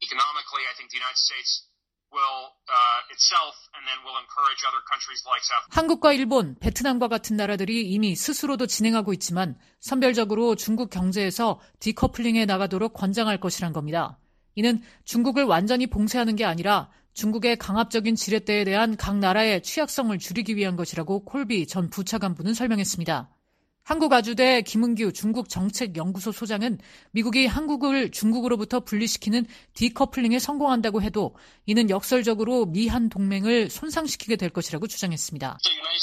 한국과 일본, 베트남과 같은 나라들이 이미 스스로도 진행하고 있지만 선별적으로 중국 경제에서 디커플링해 나가도록 권장할 것이란 겁니다. 이는 중국을 완전히 봉쇄하는 게 아니라 중국의 강압적인 지렛대에 대한 각 나라의 취약성을 줄이기 위한 것이라고 콜비 전 부차관보는 설명했습니다. 한국아주대 김은규 중국정책연구소 소장은 미국이 한국을 중국으로부터 분리시키는 디커플링에 성공한다고 해도 이는 역설적으로 미한 동맹을 손상시키게 될 것이라고 주장했습니다.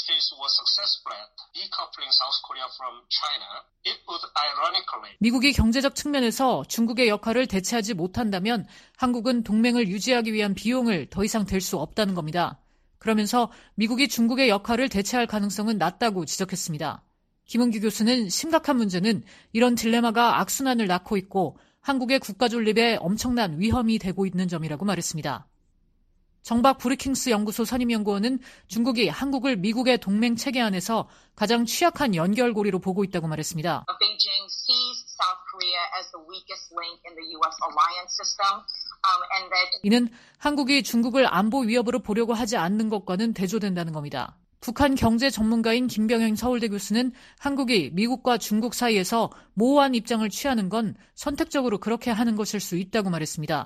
미국이 경제적 측면에서 중국의 역할을 대체하지 못한다면 한국은 동맹을 유지하기 위한 비용을 더 이상 댈 수 없다는 겁니다. 그러면서 미국이 중국의 역할을 대체할 가능성은 낮다고 지적했습니다. 김은규 교수는 심각한 문제는 이런 딜레마가 악순환을 낳고 있고 한국의 국가 존립에 엄청난 위험이 되고 있는 점이라고 말했습니다. 정박 브리킹스 연구소 선임연구원은 중국이 한국을 미국의 동맹 체계 안에서 가장 취약한 연결고리로 보고 있다고 말했습니다. Beijing sees South Korea as the weakest link in the U S alliance system, um, and that 이는 한국이 중국을 안보 위협으로 보려고 하지 않는 것과는 대조된다는 겁니다. 북한 경제 전문가인 김병행 서울대 교수는 한국이 미국과 중국 사이에서 모호한 입장을 취하는 건 선택적으로 그렇게 하는 것일 수 있다고 말했습니다.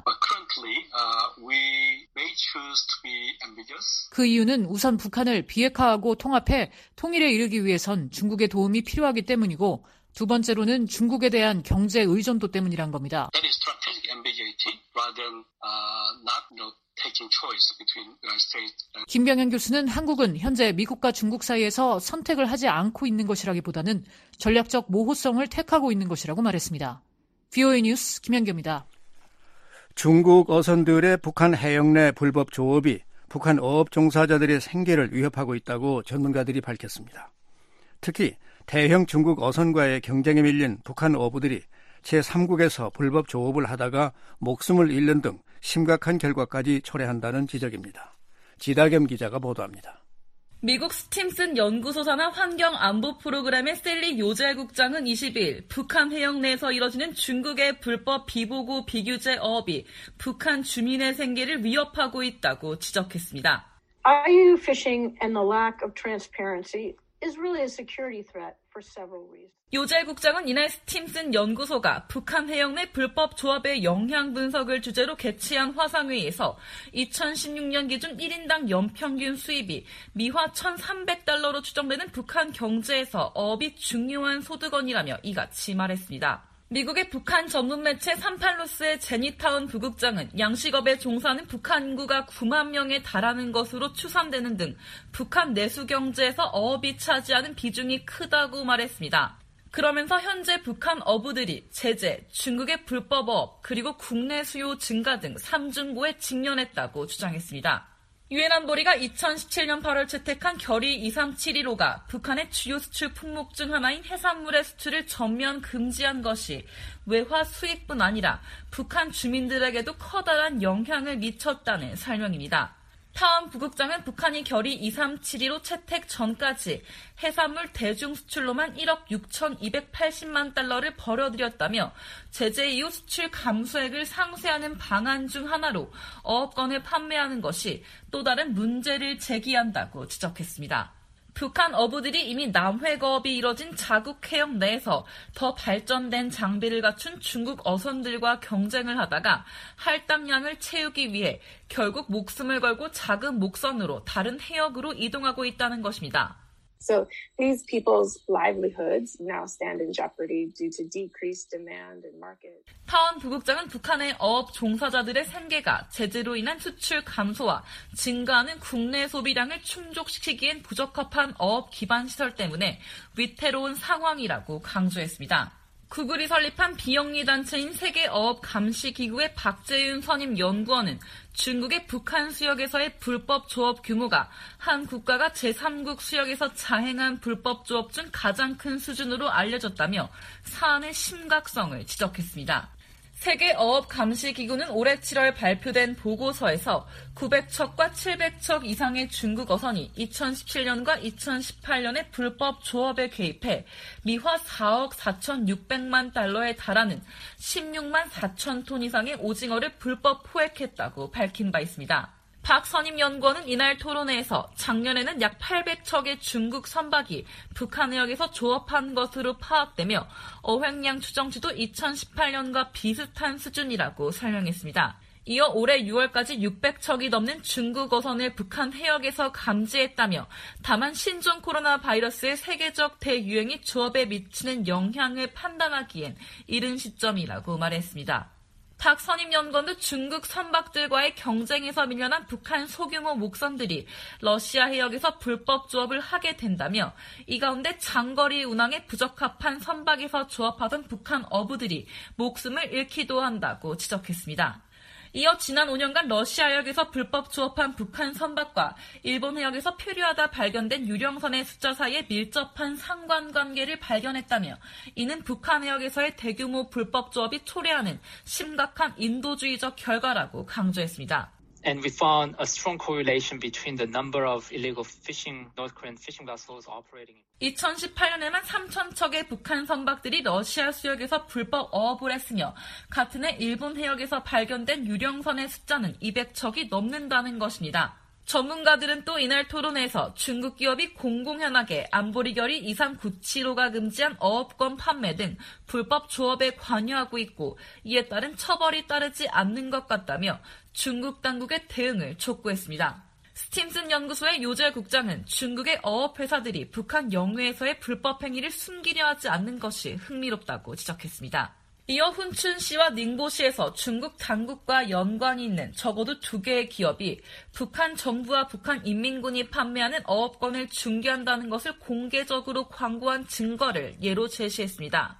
그 이유는 우선 북한을 비핵화하고 통합해 통일에 이르기 위해선 중국의 도움이 필요하기 때문이고 두 번째로는 중국에 대한 경제 의존도 때문이란 겁니다. 김병현 교수는 한국은 현재 미국과 중국 사이에서 선택을 하지 않고 있는 것이라기보다는 전략적 모호성을 택하고 있는 것이라고 말했습니다. 브이오에이 뉴스 김현규입니다. 중국 어선들의 북한 해역 내 불법 조업이 북한 어업 종사자들의 생계를 위협하고 있다고 전문가들이 밝혔습니다. 특히 대형 중국 어선과의 경쟁에 밀린 북한 어부들이 제삼국에서 불법 조업을 하다가 목숨을 잃는 등 심각한 결과까지 초래한다는 지적입니다. 지다겸 기자가 보도합니다. 미국 스팀슨 연구소 산하 환경안보 프로그램의 셀리 요젤 국장은 이십일 북한 해역 내에서 이뤄지는 중국의 불법 비보고 비규제 어업이 북한 주민의 생계를 위협하고 있다고 지적했습니다. 아이유 fishing and the lack of transparency is really a security threat for several reasons. 요젤 국장은 이날 스팀슨 연구소가 북한 해역 내 불법 조업의 영향 분석을 주제로 개최한 화상회의에서 이천십육 년 기준 일 인당 연평균 수입이 미화 천삼백 달러로 추정되는 북한 경제에서 어업이 중요한 소득원이라며 이같이 말했습니다. 미국의 북한 전문 매체 삼팔루스의 제니타운 부국장은 양식업에 종사하는 북한 인구가 구만 명에 달하는 것으로 추산되는 등 북한 내수 경제에서 어업이 차지하는 비중이 크다고 말했습니다. 그러면서 현재 북한 어부들이 제재, 중국의 불법 어업, 그리고 국내 수요 증가 등 삼중고에 직면했다고 주장했습니다. 유엔 안보리가 이천십칠 년 팔월 채택한 결의 이삼칠일오가 북한의 주요 수출 품목 중 하나인 해산물의 수출을 전면 금지한 것이 외화 수익뿐 아니라 북한 주민들에게도 커다란 영향을 미쳤다는 설명입니다. 타원 부국장은 북한이 결의 이삼칠일오 채택 전까지 해산물 대중 수출로만 일억 육천이백팔십만 달러를 벌어들였다며 제재 이후 수출 감소액을 상쇄하는 방안 중 하나로 어업권을 판매하는 것이 또 다른 문제를 제기한다고 지적했습니다. 북한 어부들이 이미 남회거업이 이뤄진 자국 해역 내에서 더 발전된 장비를 갖춘 중국 어선들과 경쟁을 하다가 할당량을 채우기 위해 결국 목숨을 걸고 작은 목선으로 다른 해역으로 이동하고 있다는 것입니다. So these people's livelihoods now stand in jeopardy due to decreased demand and market. 타원 부국장은 북한의 어업 종사자들의 생계가 제재로 인한 수출 감소와 증가하는 국내 소비량을 충족시키기엔 부적합한 어업 기반 시설 때문에 위태로운 상황이라고 강조했습니다. 구글이 설립한 비영리 단체인 세계어업감시기구의 박재윤 선임 연구원은 중국의 북한 수역에서의 불법 조업 규모가 한 국가가 제삼국 수역에서 자행한 불법 조업 중 가장 큰 수준으로 알려졌다며 사안의 심각성을 지적했습니다. 세계어업감시기구는 올해 칠월 발표된 보고서에서 구백 척과 칠백 척 이상의 중국 어선이 이천십칠 년과 이천십팔 년에 불법 조업에 개입해 미화 사억 사천육백만 달러에 달하는 십육만 사천 톤 이상의 오징어를 불법 포획했다고 밝힌 바 있습니다. 박 선임 연구원은 이날 토론회에서 작년에는 약 팔백 척의 중국 선박이 북한 해역에서 조업한 것으로 파악되며 어획량 추정치도 이천십팔 년과 비슷한 수준이라고 설명했습니다. 이어 올해 유월까지 육백 척이 넘는 중국 어선을 북한 해역에서 감지했다며 다만 신종 코로나 바이러스의 세계적 대유행이 조업에 미치는 영향을 판단하기엔 이른 시점이라고 말했습니다. 박 선임 연구원도 중국 선박들과의 경쟁에서 밀려난 북한 소규모 목선들이 러시아 해역에서 불법 조업을 하게 된다며 이 가운데 장거리 운항에 부적합한 선박에서 조업하던 북한 어부들이 목숨을 잃기도 한다고 지적했습니다. 이어 지난 오 년간 러시아 해역에서 불법 조업한 북한 선박과 일본 해역에서 표류하다 발견된 유령선의 숫자 사이에 밀접한 상관관계를 발견했다며 이는 북한 해역에서의 대규모 불법 조업이 초래하는 심각한 인도주의적 결과라고 강조했습니다. And we found a strong correlation between the number of illegal fishing, North Korean fishing vessels operating. 이천십팔 년에만 삼천 척의 북한 선박들이 러시아 수역에서 불법 어업을 했으며 같은 해 일본 해역에서 발견된 유령선의 숫자는 이백 척이 넘는다는 것입니다. 전문가들은 또 이날 토론회에서 중국 기업이 공공연하게 안보리 결의 이삼구칠오가 금지한 어업권 판매 등 불법 조업에 관여하고 있고 이에 따른 처벌이 따르지 않는 것 같다며 중국 당국의 대응을 촉구했습니다. 스팀슨 연구소의 요재 국장은 중국의 어업회사들이 북한 영해에서의 불법 행위를 숨기려 하지 않는 것이 흥미롭다고 지적했습니다. 이어 훈춘시와 닝보시에서 중국 당국과 연관이 있는 적어도 두 개의 기업이 북한 정부와 북한 인민군이 판매하는 어업권을 중개한다는 것을 공개적으로 광고한 증거를 예로 제시했습니다.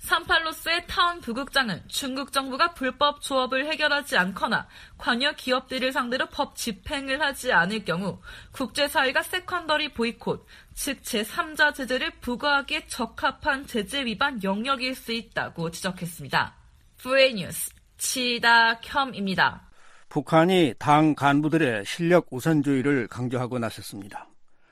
산팔로스의 타운 부국장은 중국 정부가 불법 조업을 해결하지 않거나 관여 기업들을 상대로 법 집행을 하지 않을 경우 국제사회가 세컨더리 보이콧, 즉 제삼자 제재를 부과하기에 적합한 제재 위반 영역일 수 있다고 지적했습니다. 브이에이 뉴스 치다켬입니다. 북한이 당 간부들의 실력 우선주의를 강조하고 나섰습니다.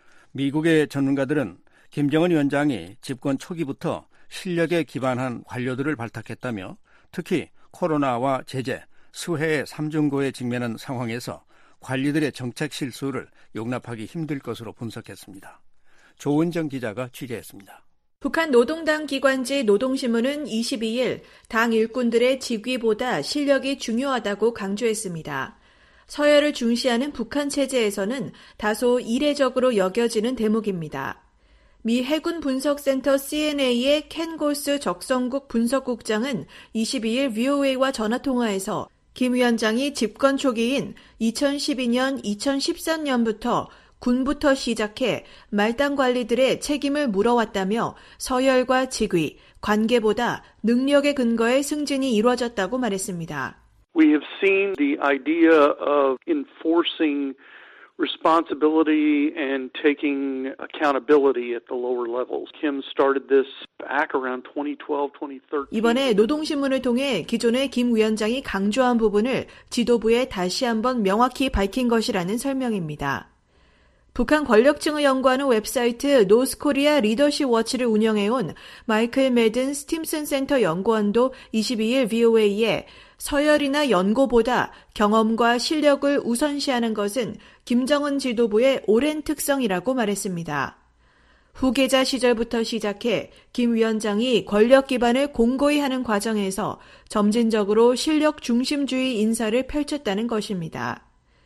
미국의 전문가들은 김정은 위원장이 집권 초기부터 실력에 기반한 관료들을 발탁했다며 특히 코로나와 제재, 수해의 삼중고에 직면한 상황에서 관리들의 정책 실수를 용납하기 힘들 것으로 분석했습니다. 조은정 기자가 취재했습니다. 북한 노동당 기관지 노동신문은 이십이 일 당 일꾼들의 직위보다 실력이 중요하다고 강조했습니다. 서열을 중시하는 북한 체제에서는 다소 이례적으로 여겨지는 대목입니다. 미 해군 분석센터 씨엔에이의 켄 고스 적성국 분석국장은 이십이 일 브이오에이와 전화통화에서 김 위원장이 집권 초기인 이천십이 년, 이천십삼 년부터 군부터 시작해 말단 관리들의 책임을 물어왔다며 서열과 직위, 관계보다 능력의 근거에 승진이 이루어졌다고 말했습니다. We have seen the idea of enforcing responsibility and taking accountability at the lower levels. Kim started this back around twenty twelve, twenty thirteen. 이번에 노동신문을 통해 기존의 김 위원장이 강조한 부분을 지도부에 다시 한번 명확히 밝힌 것이라는 설명입니다. 북한 권력층을 연구하는 웹사이트 노스코리아 리더십 워치를 운영해온 마이클 매든 스팀슨 센터 연구원도 이십이 일 브이오에이에 서열이나 연고보다 경험과 실력을 우선시하는 것은 김정은 지도부의 오랜 특성이라고 말했습니다. 후계자 시절부터 시작해 김 위원장이 권력 기반을 공고히 하는 과정에서 점진적으로 실력 중심주의 인사를 펼쳤다는 것입니다.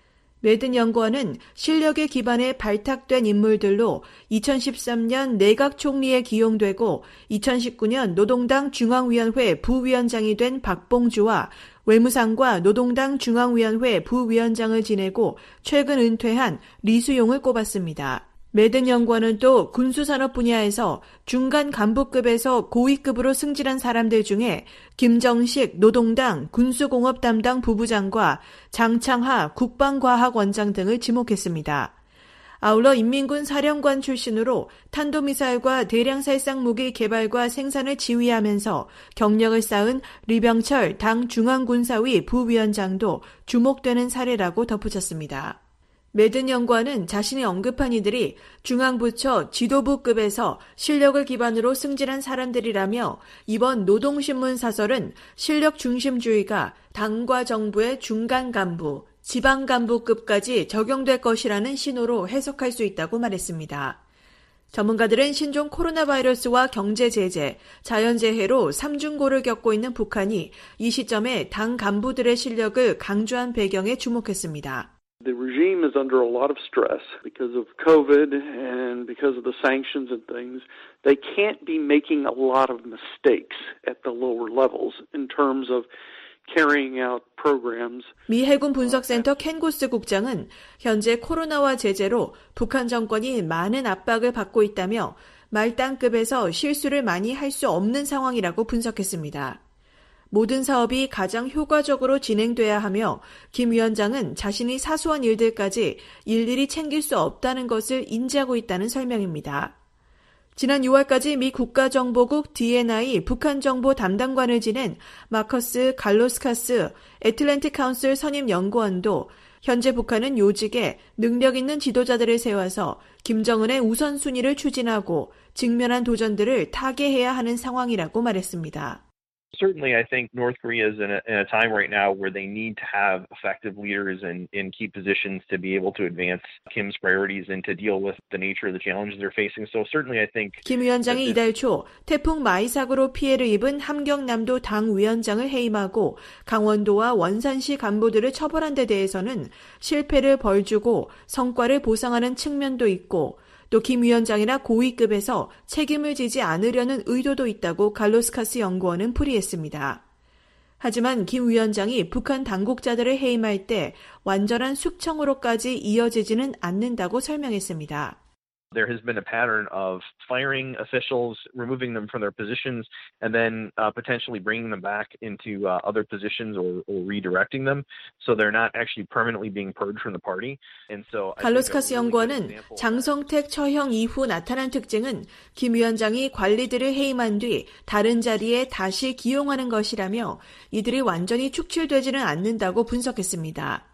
매든 연구원은 실력의 기반에 발탁된 인물들로 이천십삼 년 내각 총리에 기용되고 이천십구 년 노동당 중앙위원회 부위원장이 된 박봉주와 외무상과 노동당 중앙위원회 부위원장을 지내고 최근 은퇴한 리수용을 꼽았습니다. 매든 연구원은 또 군수산업 분야에서 중간 간부급에서 고위급으로 승진한 사람들 중에 김정식 노동당 군수공업 담당 부부장과 장창하 국방과학원장 등을 지목했습니다. 아울러 인민군 사령관 출신으로 탄도미사일과 대량살상 무기 개발과 생산을 지휘하면서 경력을 쌓은 리병철 당 중앙군사위 부위원장도 주목되는 사례라고 덧붙였습니다. 매든 연구원은 자신이 언급한 이들이 중앙부처 지도부급에서 실력을 기반으로 승진한 사람들이라며 이번 노동신문 사설은 실력 중심주의가 당과 정부의 중간 간부, 지방 간부급까지 적용될 것이라는 신호로 해석할 수 있다고 말했습니다. 전문가들은 신종 코로나 바이러스와 경제 제재, 자연재해로 삼중고를 겪고 있는 북한이 이 시점에 당 간부들의 실력을 강조한 배경에 주목했습니다. The regime is under a lot of stress because of COVID and because of the sanctions and things. They can't be making a lot of mistakes at the lower levels in terms of carrying out programs. 미 해군 분석센터 켄 고스 국장은 현재 코로나와 제재로 북한 정권이 많은 압박을 받고 있다며 말단급에서 실수를 많이 할 수 없는 상황이라고 분석했습니다. 모든 사업이 가장 효과적으로 진행돼야 하며 김 위원장은 자신이 사소한 일들까지 일일이 챙길 수 없다는 것을 인지하고 있다는 설명입니다. 지난 유월까지 미 국가정보국 디엔아이 북한 정보 담당관을 지낸 마커스 갈로스카스 애틀랜틱 카운슬 선임 연구원도 현재 북한은 요직에 능력 있는 지도자들을 세워서 김정은의 우선순위를 추진하고 직면한 도전들을 타개해야 하는 상황이라고 말했습니다. Certainly, I think North Korea is in a, in a time right now where they need to have effective leaders in, in key positions to be able to advance Kim's priorities and to deal with the nature of the challenges they're facing. So certainly, I think 김 위원장이 이달 초 태풍 마이삭으로 피해를 입은 함경남도 당 위원장을 해임하고 강원도와 원산시 간부들을 처벌한 데 대해서는 실패를 벌주고 성과를 보상하는 측면도 있고 또 김 위원장이나 고위급에서 책임을 지지 않으려는 의도도 있다고 갈로스카스 연구원은 풀이했습니다. 하지만 김 위원장이 북한 당국자들을 해임할 때 완전한 숙청으로까지 이어지지는 않는다고 설명했습니다. There has been a pattern of firing officials, removing them from their positions, and then uh, potentially bringing them back into uh, other positions or, or redirecting them, so they're not actually permanently being purged from the party. And so, 갈로스카스 연구원은 장성택 처형 이후 나타난 특징은 김 위원장이 관리들을 해임한 뒤 다른 자리에 다시 기용하는 것이라며 이들이 완전히 축출되지는 않는다고 분석했습니다.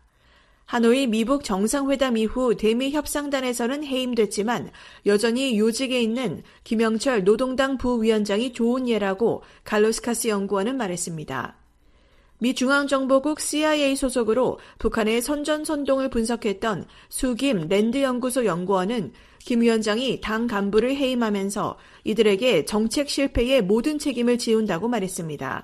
하노이 미북 정상회담 이후 대미 협상단에서는 해임됐지만 여전히 요직에 있는 김영철 노동당 부위원장이 좋은 예라고 갈로스카스 연구원은 말했습니다. 미 중앙정보국 씨아이에이 소속으로 북한의 선전선동을 분석했던 수김 랜드연구소 연구원은 김 위원장이 당 간부를 해임하면서 이들에게 정책 실패의 모든 책임을 지운다고 말했습니다.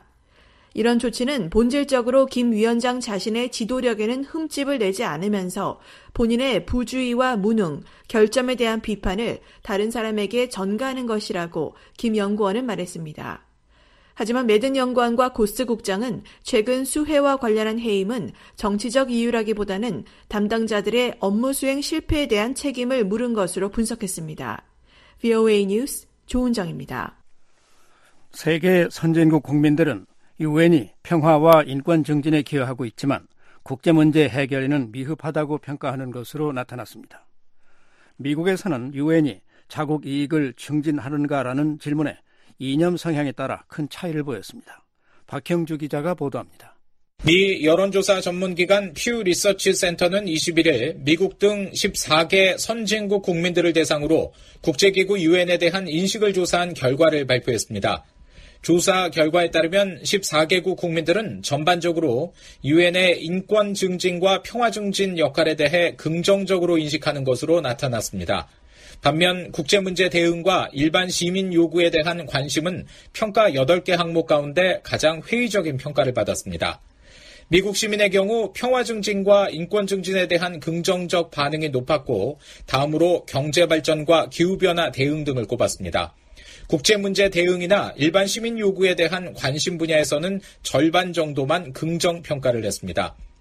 이런 조치는 본질적으로 김 위원장 자신의 지도력에는 흠집을 내지 않으면서 본인의 부주의와 무능, 결점에 대한 비판을 다른 사람에게 전가하는 것이라고 김 연구원은 말했습니다. 하지만 매든 연구원과 고스 국장은 최근 수해와 관련한 해임은 정치적 이유라기보다는 담당자들의 업무 수행 실패에 대한 책임을 물은 것으로 분석했습니다. 브이오에이 뉴스 조은정입니다. 세계 선진국 국민들은 유엔이 평화와 인권 증진에 기여하고 있지만 국제문제 해결에는 미흡하다고 평가하는 것으로 나타났습니다. 미국에서는 유엔이 자국 이익을 증진하는가라는 질문에 이념 성향에 따라 큰 차이를 보였습니다. 박형주 기자가 보도합니다. 미 여론조사 전문기관 퓨 리서치 센터는 이십일 일 미국 등 십사 개 선진국 국민들을 대상으로 국제기구 유엔에 대한 인식을 조사한 결과를 발표했습니다. 조사 결과에 따르면 십사 개국 국민들은 전반적으로 유엔의 인권 증진과 평화 증진 역할에 대해 긍정적으로 인식하는 것으로 나타났습니다. 반면 국제문제 대응과 일반 시민 요구에 대한 관심은 평가 여덟 개 항목 가운데 가장 회의적인 평가를 받았습니다. 미국 시민의 경우 평화 증진과 인권 증진에 대한 긍정적 반응이 높았고 다음으로 경제 발전과 기후변화 대응 등을 꼽았습니다. 국제문제 대응이나 일반 시민 요구에 대한 관심 분야에서는 절반 정도만 긍정 평가를 했습니다.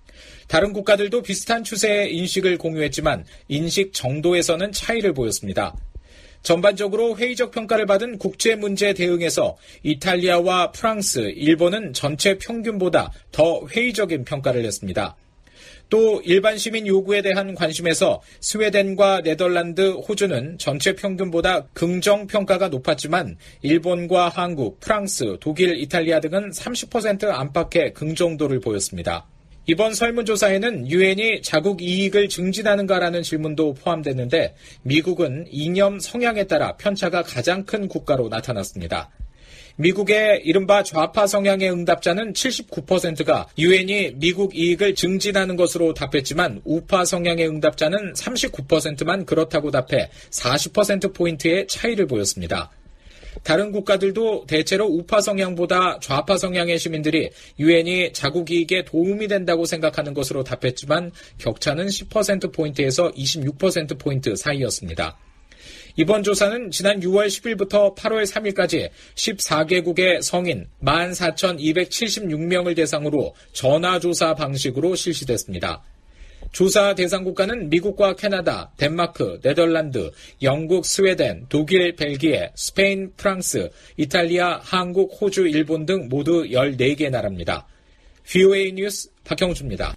다른 국가들도 비슷한 추세의 인식을 공유했지만 인식 정도에서는 차이를 보였습니다. 전반적으로 회의적 평가를 받은 국제 문제 대응에서 이탈리아와 프랑스, 일본은 전체 평균보다 더 회의적인 평가를 냈습니다. 또 일반 시민 요구에 대한 관심에서 스웨덴과 네덜란드, 호주는 전체 평균보다 긍정 평가가 높았지만 일본과 한국, 프랑스, 독일, 이탈리아 등은 삼십 퍼센트 안팎의 긍정도를 보였습니다. 이번 설문조사에는 유엔이 자국 이익을 증진하는가라는 질문도 포함됐는데 미국은 이념 성향에 따라 편차가 가장 큰 국가로 나타났습니다. 미국의 이른바 좌파 성향의 응답자는 칠십구 퍼센트가 유엔이 미국 이익을 증진하는 것으로 답했지만 우파 성향의 응답자는 삼십구 퍼센트만 그렇다고 답해 사십 퍼센트포인트의 차이를 보였습니다. 다른 국가들도 대체로 우파 성향보다 좌파 성향의 시민들이 유엔이 자국 이익에 도움이 된다고 생각하는 것으로 답했지만 격차는 십 퍼센트포인트에서 이십육 퍼센트포인트 사이였습니다. 이번 조사는 지난 유월 십일부터 팔월 삼일까지 십사 개국의 성인 만 사천이백칠십육 명을 대상으로 전화조사 방식으로 실시됐습니다. 조사 대상 국가는 미국과 캐나다, 덴마크, 네덜란드, 영국, 스웨덴, 독일, 벨기에, 스페인, 프랑스, 이탈리아, 한국, 호주, 일본 등 모두 열네 개 나라입니다. 브이오에이 뉴스 박형주입니다.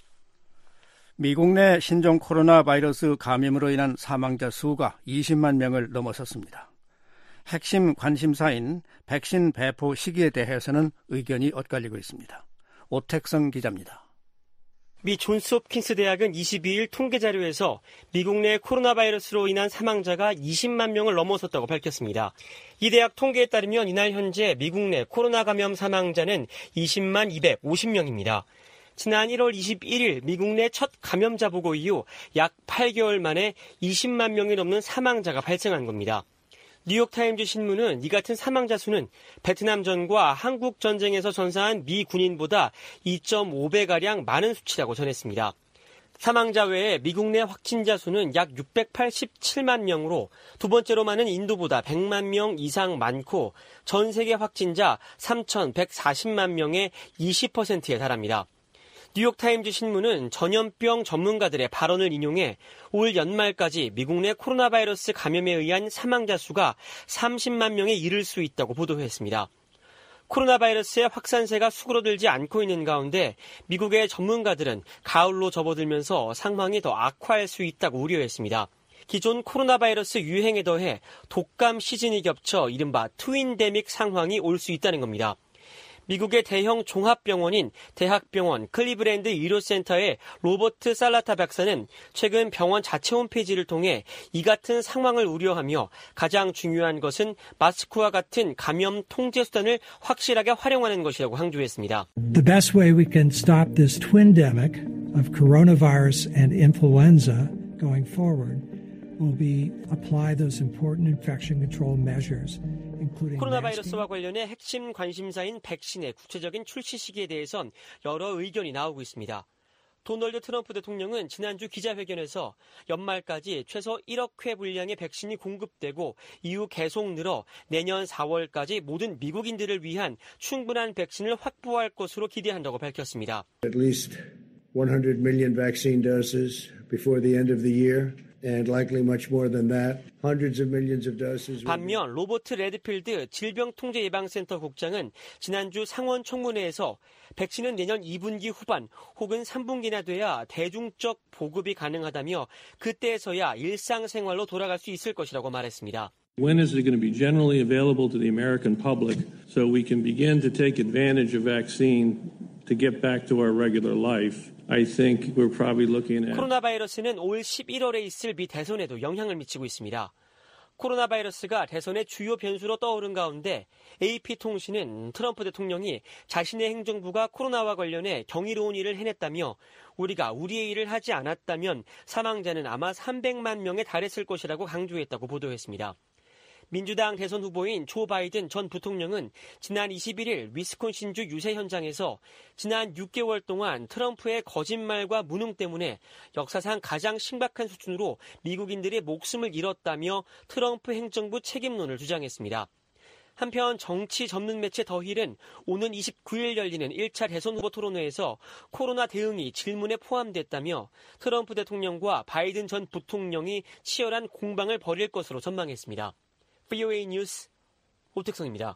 미국 내 신종 코로나 바이러스 감염으로 인한 사망자 수가 이십만 명을 넘어섰습니다. 핵심 관심사인 백신 배포 시기에 대해서는 의견이 엇갈리고 있습니다. 오택성 기자입니다. 미 존스홉킨스 대학은 이십이일 통계 자료에서 미국 내 코로나 바이러스로 인한 사망자가 이십만 명을 넘어섰다고 밝혔습니다. 이 대학 통계에 따르면 이날 현재 미국 내 코로나 감염 사망자는 이십만 이백오십 명입니다. 지난 일월 이십일일 미국 내 첫 감염자 보고 이후 약 팔 개월 만에 이십만 명이 넘는 사망자가 발생한 겁니다. 뉴욕타임즈 신문은 이 같은 사망자 수는 베트남전과 한국전쟁에서 전사한 미 군인보다 이 점 오 배가량 많은 수치라고 전했습니다. 사망자 외에 미국 내 확진자 수는 약 육백팔십칠만 명으로 두 번째로 많은 인도보다 백만 명 이상 많고 전 세계 확진자 삼천백사십만 명의 이십 퍼센트에 달합니다. 뉴욕타임즈 신문은 전염병 전문가들의 발언을 인용해 올 연말까지 미국 내 코로나 바이러스 감염에 의한 사망자 수가 삼십만 명에 이를 수 있다고 보도했습니다. 코로나 바이러스의 확산세가 수그러들지 않고 있는 가운데 미국의 전문가들은 가을로 접어들면서 상황이 더 악화할 수 있다고 우려했습니다. 기존 코로나 바이러스 유행에 더해 독감 시즌이 겹쳐 이른바 트윈데믹 상황이 올 수 있다는 겁니다. 미국의 대형 종합병원인 대학병원 클리브랜드 의료센터의 로버트 살라타 박사는 최근 병원 자체 홈페이지를 통해 이 같은 상황을 우려하며 가장 중요한 것은 마스크와 같은 감염 통제 수단을 확실하게 활용하는 것이라고 강조했습니다. The best way we can stop this twindemic of coronavirus and influenza going forward will be apply those important infection control measures. 코로나 바이러스와 관련해 핵심 관심사인 백신의 구체적인 출시 시기에 대해선 여러 의견이 나오고 있습니다. 도널드 트럼프 대통령은 지난주 기자회견에서 연말까지 최소 일억 회 분량의 백신이 공급되고 이후 계속 늘어 내년 사월까지 모든 미국인들을 위한 충분한 백신을 확보할 것으로 기대한다고 밝혔습니다. At least one hundred million vaccine doses before the end of the year. And likely much more than that. Hundreds of millions of doses. 반면 로버트 레드필드 질병통제예방센터 국장은 지난주 상원 청문회에서 백신은 내년 이 분기 후반 혹은 삼 분기나 돼야 대중적 보급이 가능하다며 그때에서야 일상생활로 돌아갈 수 있을 것이라고 말했습니다. When is it going to be generally available to the American public so we can begin to take advantage of vaccine to get back to our regular life? I think we're probably looking at 코로나 바이러스는 올 십일월에 있을 미 대선에도 영향을 미치고 있습니다. 코로나 바이러스가 대선의 주요 변수로 떠오른 가운데 에이피통신은 트럼프 대통령이 자신의 행정부가 코로나와 관련해 경이로운 일을 해냈다며 우리가 우리의 일을 하지 않았다면 사망자는 아마 삼백만 명에 달했을 것이라고 강조했다고 보도했습니다. 민주당 대선 후보인 조 바이든 전 부통령은 지난 이십일일 위스콘신주 유세 현장에서 지난 육 개월 동안 트럼프의 거짓말과 무능 때문에 역사상 가장 심각한 수준으로 미국인들의 목숨을 잃었다며 트럼프 행정부 책임론을 주장했습니다. 한편 정치 전문 매체 더힐은 오는 이십구일 열리는 일 차 대선 후보 토론회에서 코로나 대응이 질문에 포함됐다며 트럼프 대통령과 바이든 전 부통령이 치열한 공방을 벌일 것으로 전망했습니다. 브이오에이 뉴스 오택성입니다.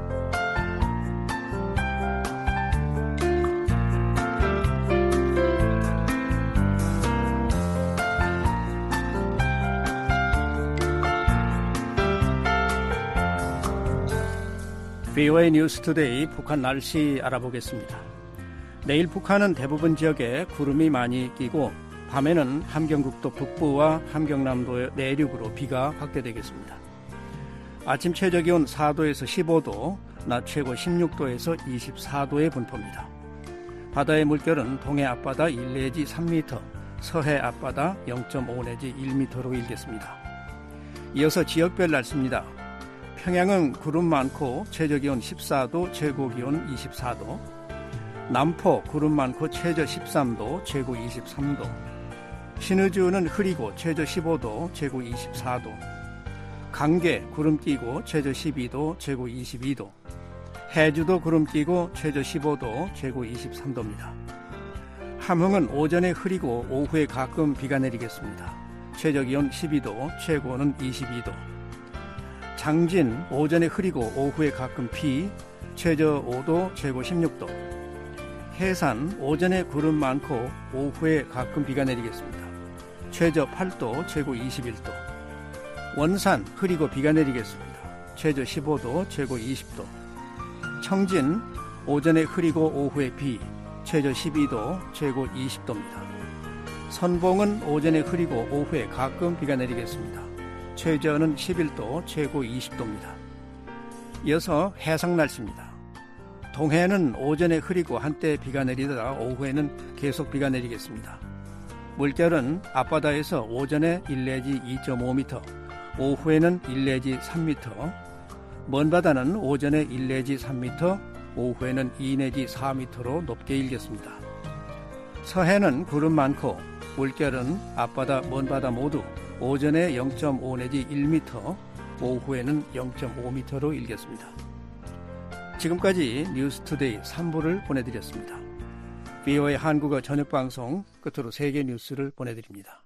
브이오에이 뉴스투데이 북한 날씨 알아보겠습니다. 내일 북한은 대부분 지역에 구름이 많이 끼고 밤에는 함경국도 북부와 함경남도 내륙으로 비가 확대되겠습니다. 아침 최저기온 사도에서 십오도, 낮 최고 십육도에서 이십사도의 분포입니다. 바다의 물결은 동해 앞바다 일 내지 삼 미터, 서해 앞바다 영 점 오 내지 일 미터로 일겠습니다. 이어서 지역별 날씨입니다. 평양은 구름 많고 최저기온 십사도, 최고기온 이십사도, 남포 구름 많고 최저 십삼도, 최고 이십삼도, 신의주는 흐리고 최저 십오도, 최고 이십사도, 강계 구름 끼고 최저 십이도, 최고 이십이도, 해주도 구름 끼고 최저 십오도, 최고 이십삼도입니다. 함흥은 오전에 흐리고 오후에 가끔 비가 내리겠습니다. 최저기온 십이도, 최고는 이십이도. 장진 오전에 흐리고 오후에 가끔 비, 최저 오도, 최고 십육도. 해산 오전에 구름 많고 오후에 가끔 비가 내리겠습니다. 최저 팔도, 최고 이십일도. 원산 흐리고 비가 내리겠습니다. 최저 십오도, 최고 이십도. 청진 오전에 흐리고 오후에 비, 최저 십이도, 최고 이십도입니다. 선봉은 오전에 흐리고 오후에 가끔 비가 내리겠습니다. 최저는 십일도, 최고 이십도입니다. 이어서 해상 날씨입니다. 동해는 오전에 흐리고 한때 비가 내리다가 오후에는 계속 비가 내리겠습니다. 물결은 앞바다에서 오전에 일 내지 이 점 오 미터, 오후에는 일 내지 삼 미터, 먼 바다는 오전에 일 내지 삼 미터, 오후에는 이 내지 사 미터로 높게 일겠습니다. 서해는 구름 많고 물결은 앞바다, 먼 바다 모두 오전에 영 점 오 내지 일 미터, 오후에는 영 점 오 미터로 일겠습니다. 지금까지 뉴스투데이 삼 부를 보내드렸습니다. 브이오에이 한국어 저녁방송 끝으로 세계 뉴스를 보내드립니다.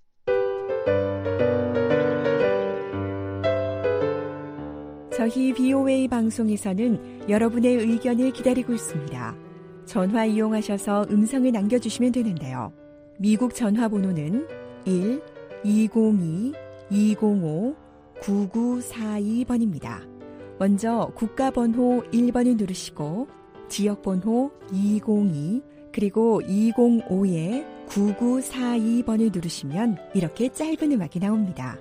저희 브이오에이 방송에서는 여러분의 의견을 기다리고 있습니다. 전화 이용하셔서 음성을 남겨주시면 되는데요. 미국 전화번호는 일 이공이 이공오 구구사이 번입니다. 먼저 국가번호 일 번을 누르시고 지역번호 이공이 그리고 이공오에 구구사이 번을 누르시면 이렇게 짧은 음악이 나옵니다.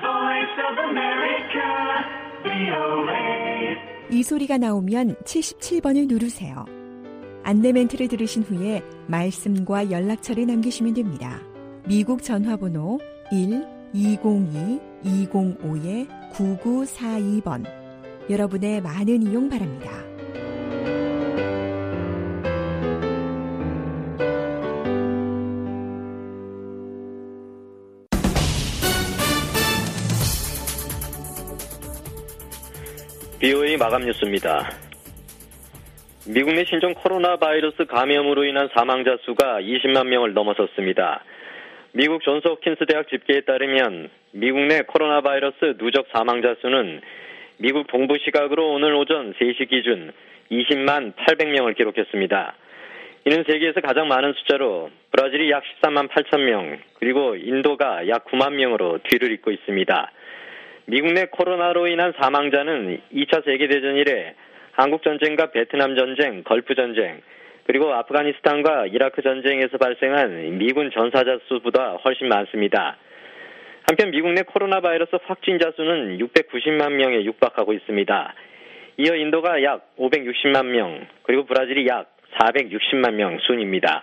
이 소리가 나오면 칠십칠 번을 누르세요. 안내 멘트를 들으신 후에 말씀과 연락처를 남기시면 됩니다. 미국 전화번호 일 이공이 이공오에 구구사이 번. 여러분의 많은 이용 바랍니다. 브이오에이 마감 뉴스입니다. 미국 내 신종 코로나 바이러스 감염으로 인한 사망자 수가 이십만 명을 넘어섰습니다. 미국 존스 홉킨스 대학 집계에 따르면 미국 내 코로나 바이러스 누적 사망자 수는 미국 동부 시각으로 오늘 오전 세 시 기준 이십만 팔백 명을 기록했습니다. 이는 세계에서 가장 많은 숫자로 브라질이 약 십삼만 팔천 명, 그리고 인도가 약 구만 명으로 뒤를 잇고 있습니다. 미국 내 코로나로 인한 사망자는 이 차 세계대전 이래 한국전쟁과 베트남전쟁, 걸프전쟁, 그리고 아프가니스탄과 이라크 전쟁에서 발생한 미군 전사자 수보다 훨씬 많습니다. 한편 미국 내 코로나 바이러스 확진자 수는 육백구십만 명에 육박하고 있습니다. 이어 인도가 약 오백육십만 명, 그리고 브라질이 약 사백육십만 명 순입니다.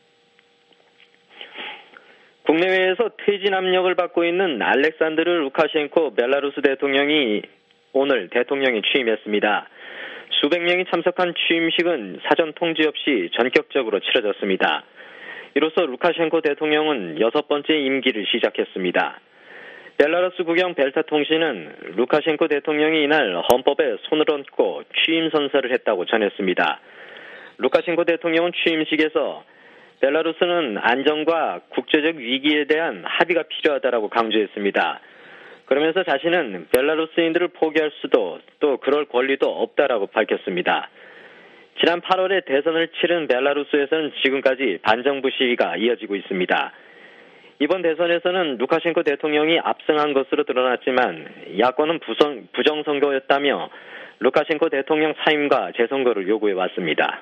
국내외에서 퇴진 압력을 받고 있는 알렉산드르 루카셴코 벨라루스 대통령이 오늘 대통령에 취임했습니다. 수백 명이 참석한 취임식은 사전 통지 없이 전격적으로 치러졌습니다. 이로써 루카셴코 대통령은 여섯 번째 임기를 시작했습니다. 벨라루스 국영 벨타 통신은 루카셴코 대통령이 이날 헌법에 손을 얹고 취임 선서를 했다고 전했습니다. 루카셴코 대통령은 취임식에서 벨라루스는 안정과 국제적 위기에 대한 합의가 필요하다라고 강조했습니다. 그러면서 자신은 벨라루스인들을 포기할 수도 또 그럴 권리도 없다라고 밝혔습니다. 지난 팔월에 대선을 치른 벨라루스에서는 지금까지 반정부 시위가 이어지고 있습니다. 이번 대선에서는 루카셴코 대통령이 압승한 것으로 드러났지만 야권은 부정, 부정선거였다며 루카셴코 대통령 사임과 재선거를 요구해왔습니다.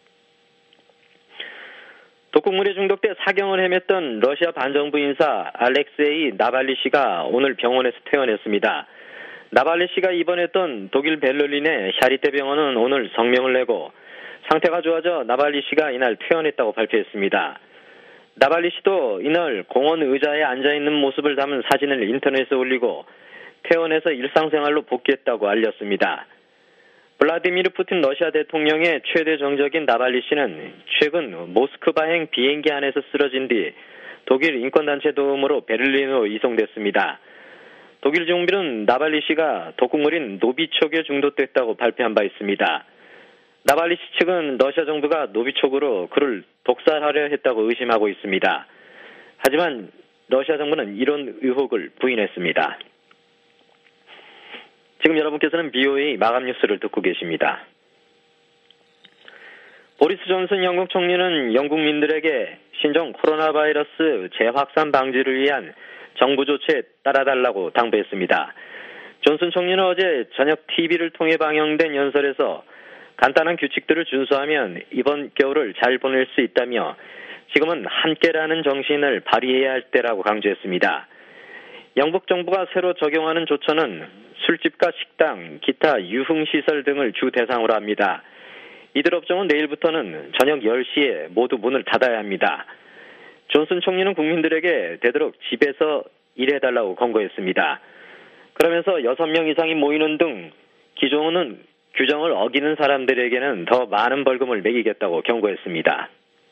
독극물에 중독돼 사경을 헤맸던 러시아 반정부 인사 알렉세이 나발리 씨가 오늘 병원에서 퇴원했습니다. 나발리 씨가 입원했던 독일 베를린의 샤리테 병원은 오늘 성명을 내고 상태가 좋아져 나발리 씨가 이날 퇴원했다고 발표했습니다. 나발리 씨도 이날 공원 의자에 앉아있는 모습을 담은 사진을 인터넷에 올리고 퇴원해서 일상생활로 복귀했다고 알렸습니다. 블라디미르 푸틴 러시아 대통령의 최대 정적인 나발리 씨는 최근 모스크바행 비행기 안에서 쓰러진 뒤 독일 인권단체 도움으로 베를린으로 이송됐습니다. 독일 정부는 나발리 씨가 독극물인 노비촉에 중독됐다고 발표한 바 있습니다. 나발리 씨 측은 러시아 정부가 노비촉으로 그를 독살하려 했다고 의심하고 있습니다. 하지만 러시아 정부는 이런 의혹을 부인했습니다. 지금 여러분께서는 비오에이 마감 뉴스를 듣고 계십니다. 보리스 존슨 영국 총리는 영국민들에게 신종 코로나 바이러스 재확산 방지를 위한 정부 조치에 따라달라고 당부했습니다. 존슨 총리는 어제 저녁 티비를 통해 방영된 연설에서 간단한 규칙들을 준수하면 이번 겨울을 잘 보낼 수 있다며 지금은 함께라는 정신을 발휘해야 할 때라고 강조했습니다. 영국 정부가 새로 적용하는 조처는 술집과 식당, 기타 유흥시설 등을 주 대상으로 합니다. 이들 업종은 내일부터는 저녁 열 시에 모두 문을 닫아야 합니다. 존슨 총리는 국민들에게 되도록 집에서 일해달라고 권고했습니다. 그러면서 여섯 명 이상이 모이는 등 기존은 규정을 어기는 사람들에게는 더 많은 벌금을 매기겠다고 경고했습니다.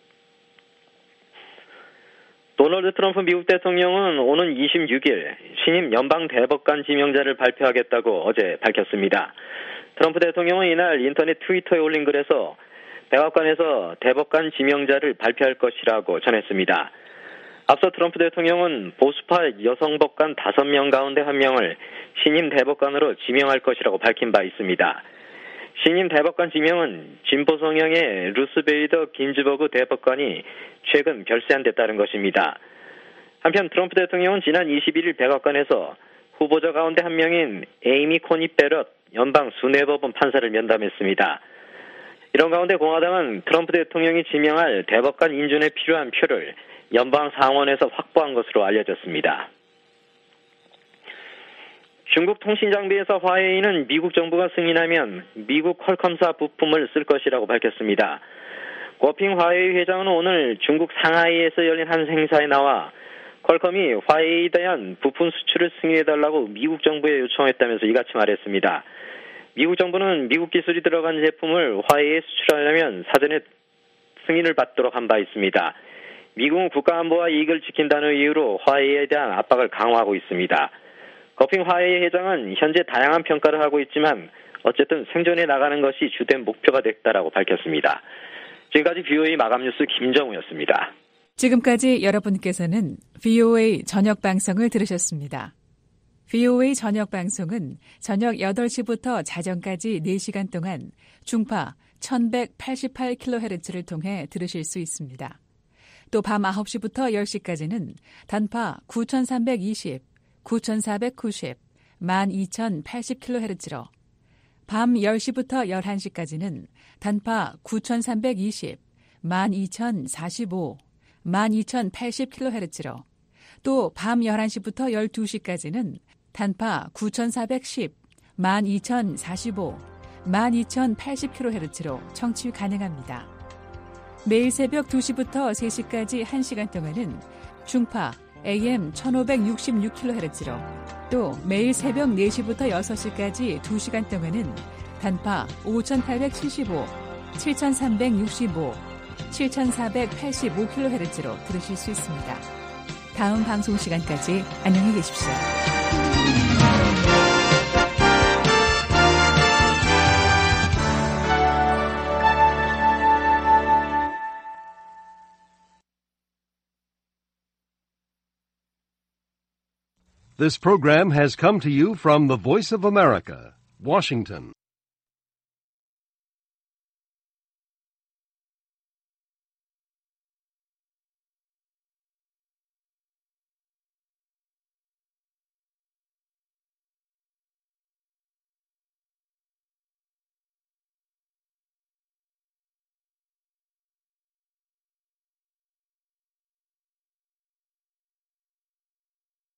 도널드 트럼프 미국 대통령은 오는 이십육 일 신임 연방 대법관 지명자를 발표하겠다고 어제 밝혔습니다. 트럼프 대통령은 이날 인터넷 트위터에 올린 글에서 백악관에서 대법관 지명자를 발표할 것이라고 전했습니다. 앞서 트럼프 대통령은 보수파 여성 법관 다섯 명 가운데 한 명을 신임 대법관으로 지명할 것이라고 밝힌 바 있습니다. 신임 대법관 지명은 진보 성향의 루스 베이더 긴즈버그 대법관이 최근 별세한 데 따른 것입니다. 한편 트럼프 대통령은 지난 이십일 일 백악관에서 후보자 가운데 한 명인 에이미 코니 베럿 연방 순회법원 판사를 면담했습니다. 이런 가운데 공화당은 트럼프 대통령이 지명할 대법관 인준에 필요한 표를 연방 상원에서 확보한 것으로 알려졌습니다. 중국 통신장비에서 화웨이는 미국 정부가 승인하면 미국 퀄컴사 부품을 쓸 것이라고 밝혔습니다. 고핑 화웨이 회장은 오늘 중국 상하이에서 열린 한 행사에 나와 퀄컴이 화웨이에 대한 부품 수출을 승인해달라고 미국 정부에 요청했다면서 이같이 말했습니다. 미국 정부는 미국 기술이 들어간 제품을 화웨이에 수출하려면 사전에 승인을 받도록 한 바 있습니다. 미국은 국가안보와 이익을 지킨다는 이유로 화웨이에 대한 압박을 강화하고 있습니다. 거핑 화웨이 회장은 현재 다양한 평가를 하고 있지만 어쨌든 생존해 나가는 것이 주된 목표가 됐다라고 밝혔습니다. 지금까지 비오에이 마감 뉴스 김정우였습니다. 지금까지 여러분께서는 비오에이 저녁 방송을 들으셨습니다. 비오에이 저녁 방송은 저녁 여덟 시부터 자정까지 네 시간 동안 중파 천백팔십팔 킬로헤르츠를 통해 들으실 수 있습니다. 또 밤 아홉 시부터 열 시까지는 단파 구천삼백이십, 구천사백구십, 만 이천팔십 킬로헤르츠로 밤 열 시부터 열한 시까지는 단파 구천삼백이십, 만 이천사십오, 만 이천팔십 킬로헤르츠로 또 밤 열한 시부터 열두 시까지는 단파 구천사백십, 만 이천사십오, 만 이천팔십 킬로헤르츠로 청취 가능합니다. 매일 새벽 두 시부터 세 시까지 한 시간 동안은 중파 에이엠 천오백육십육 킬로헤르츠로 또 매일 새벽 네 시부터 여섯 시까지 두 시간 동안은 단파 오천팔백칠십오, 칠천삼백육십오, 칠천사백팔십오 킬로헤르츠로 들으실 수 있습니다. 다음 방송 시간까지 안녕히 계십시오. This program has come to you from the Voice of America, Washington.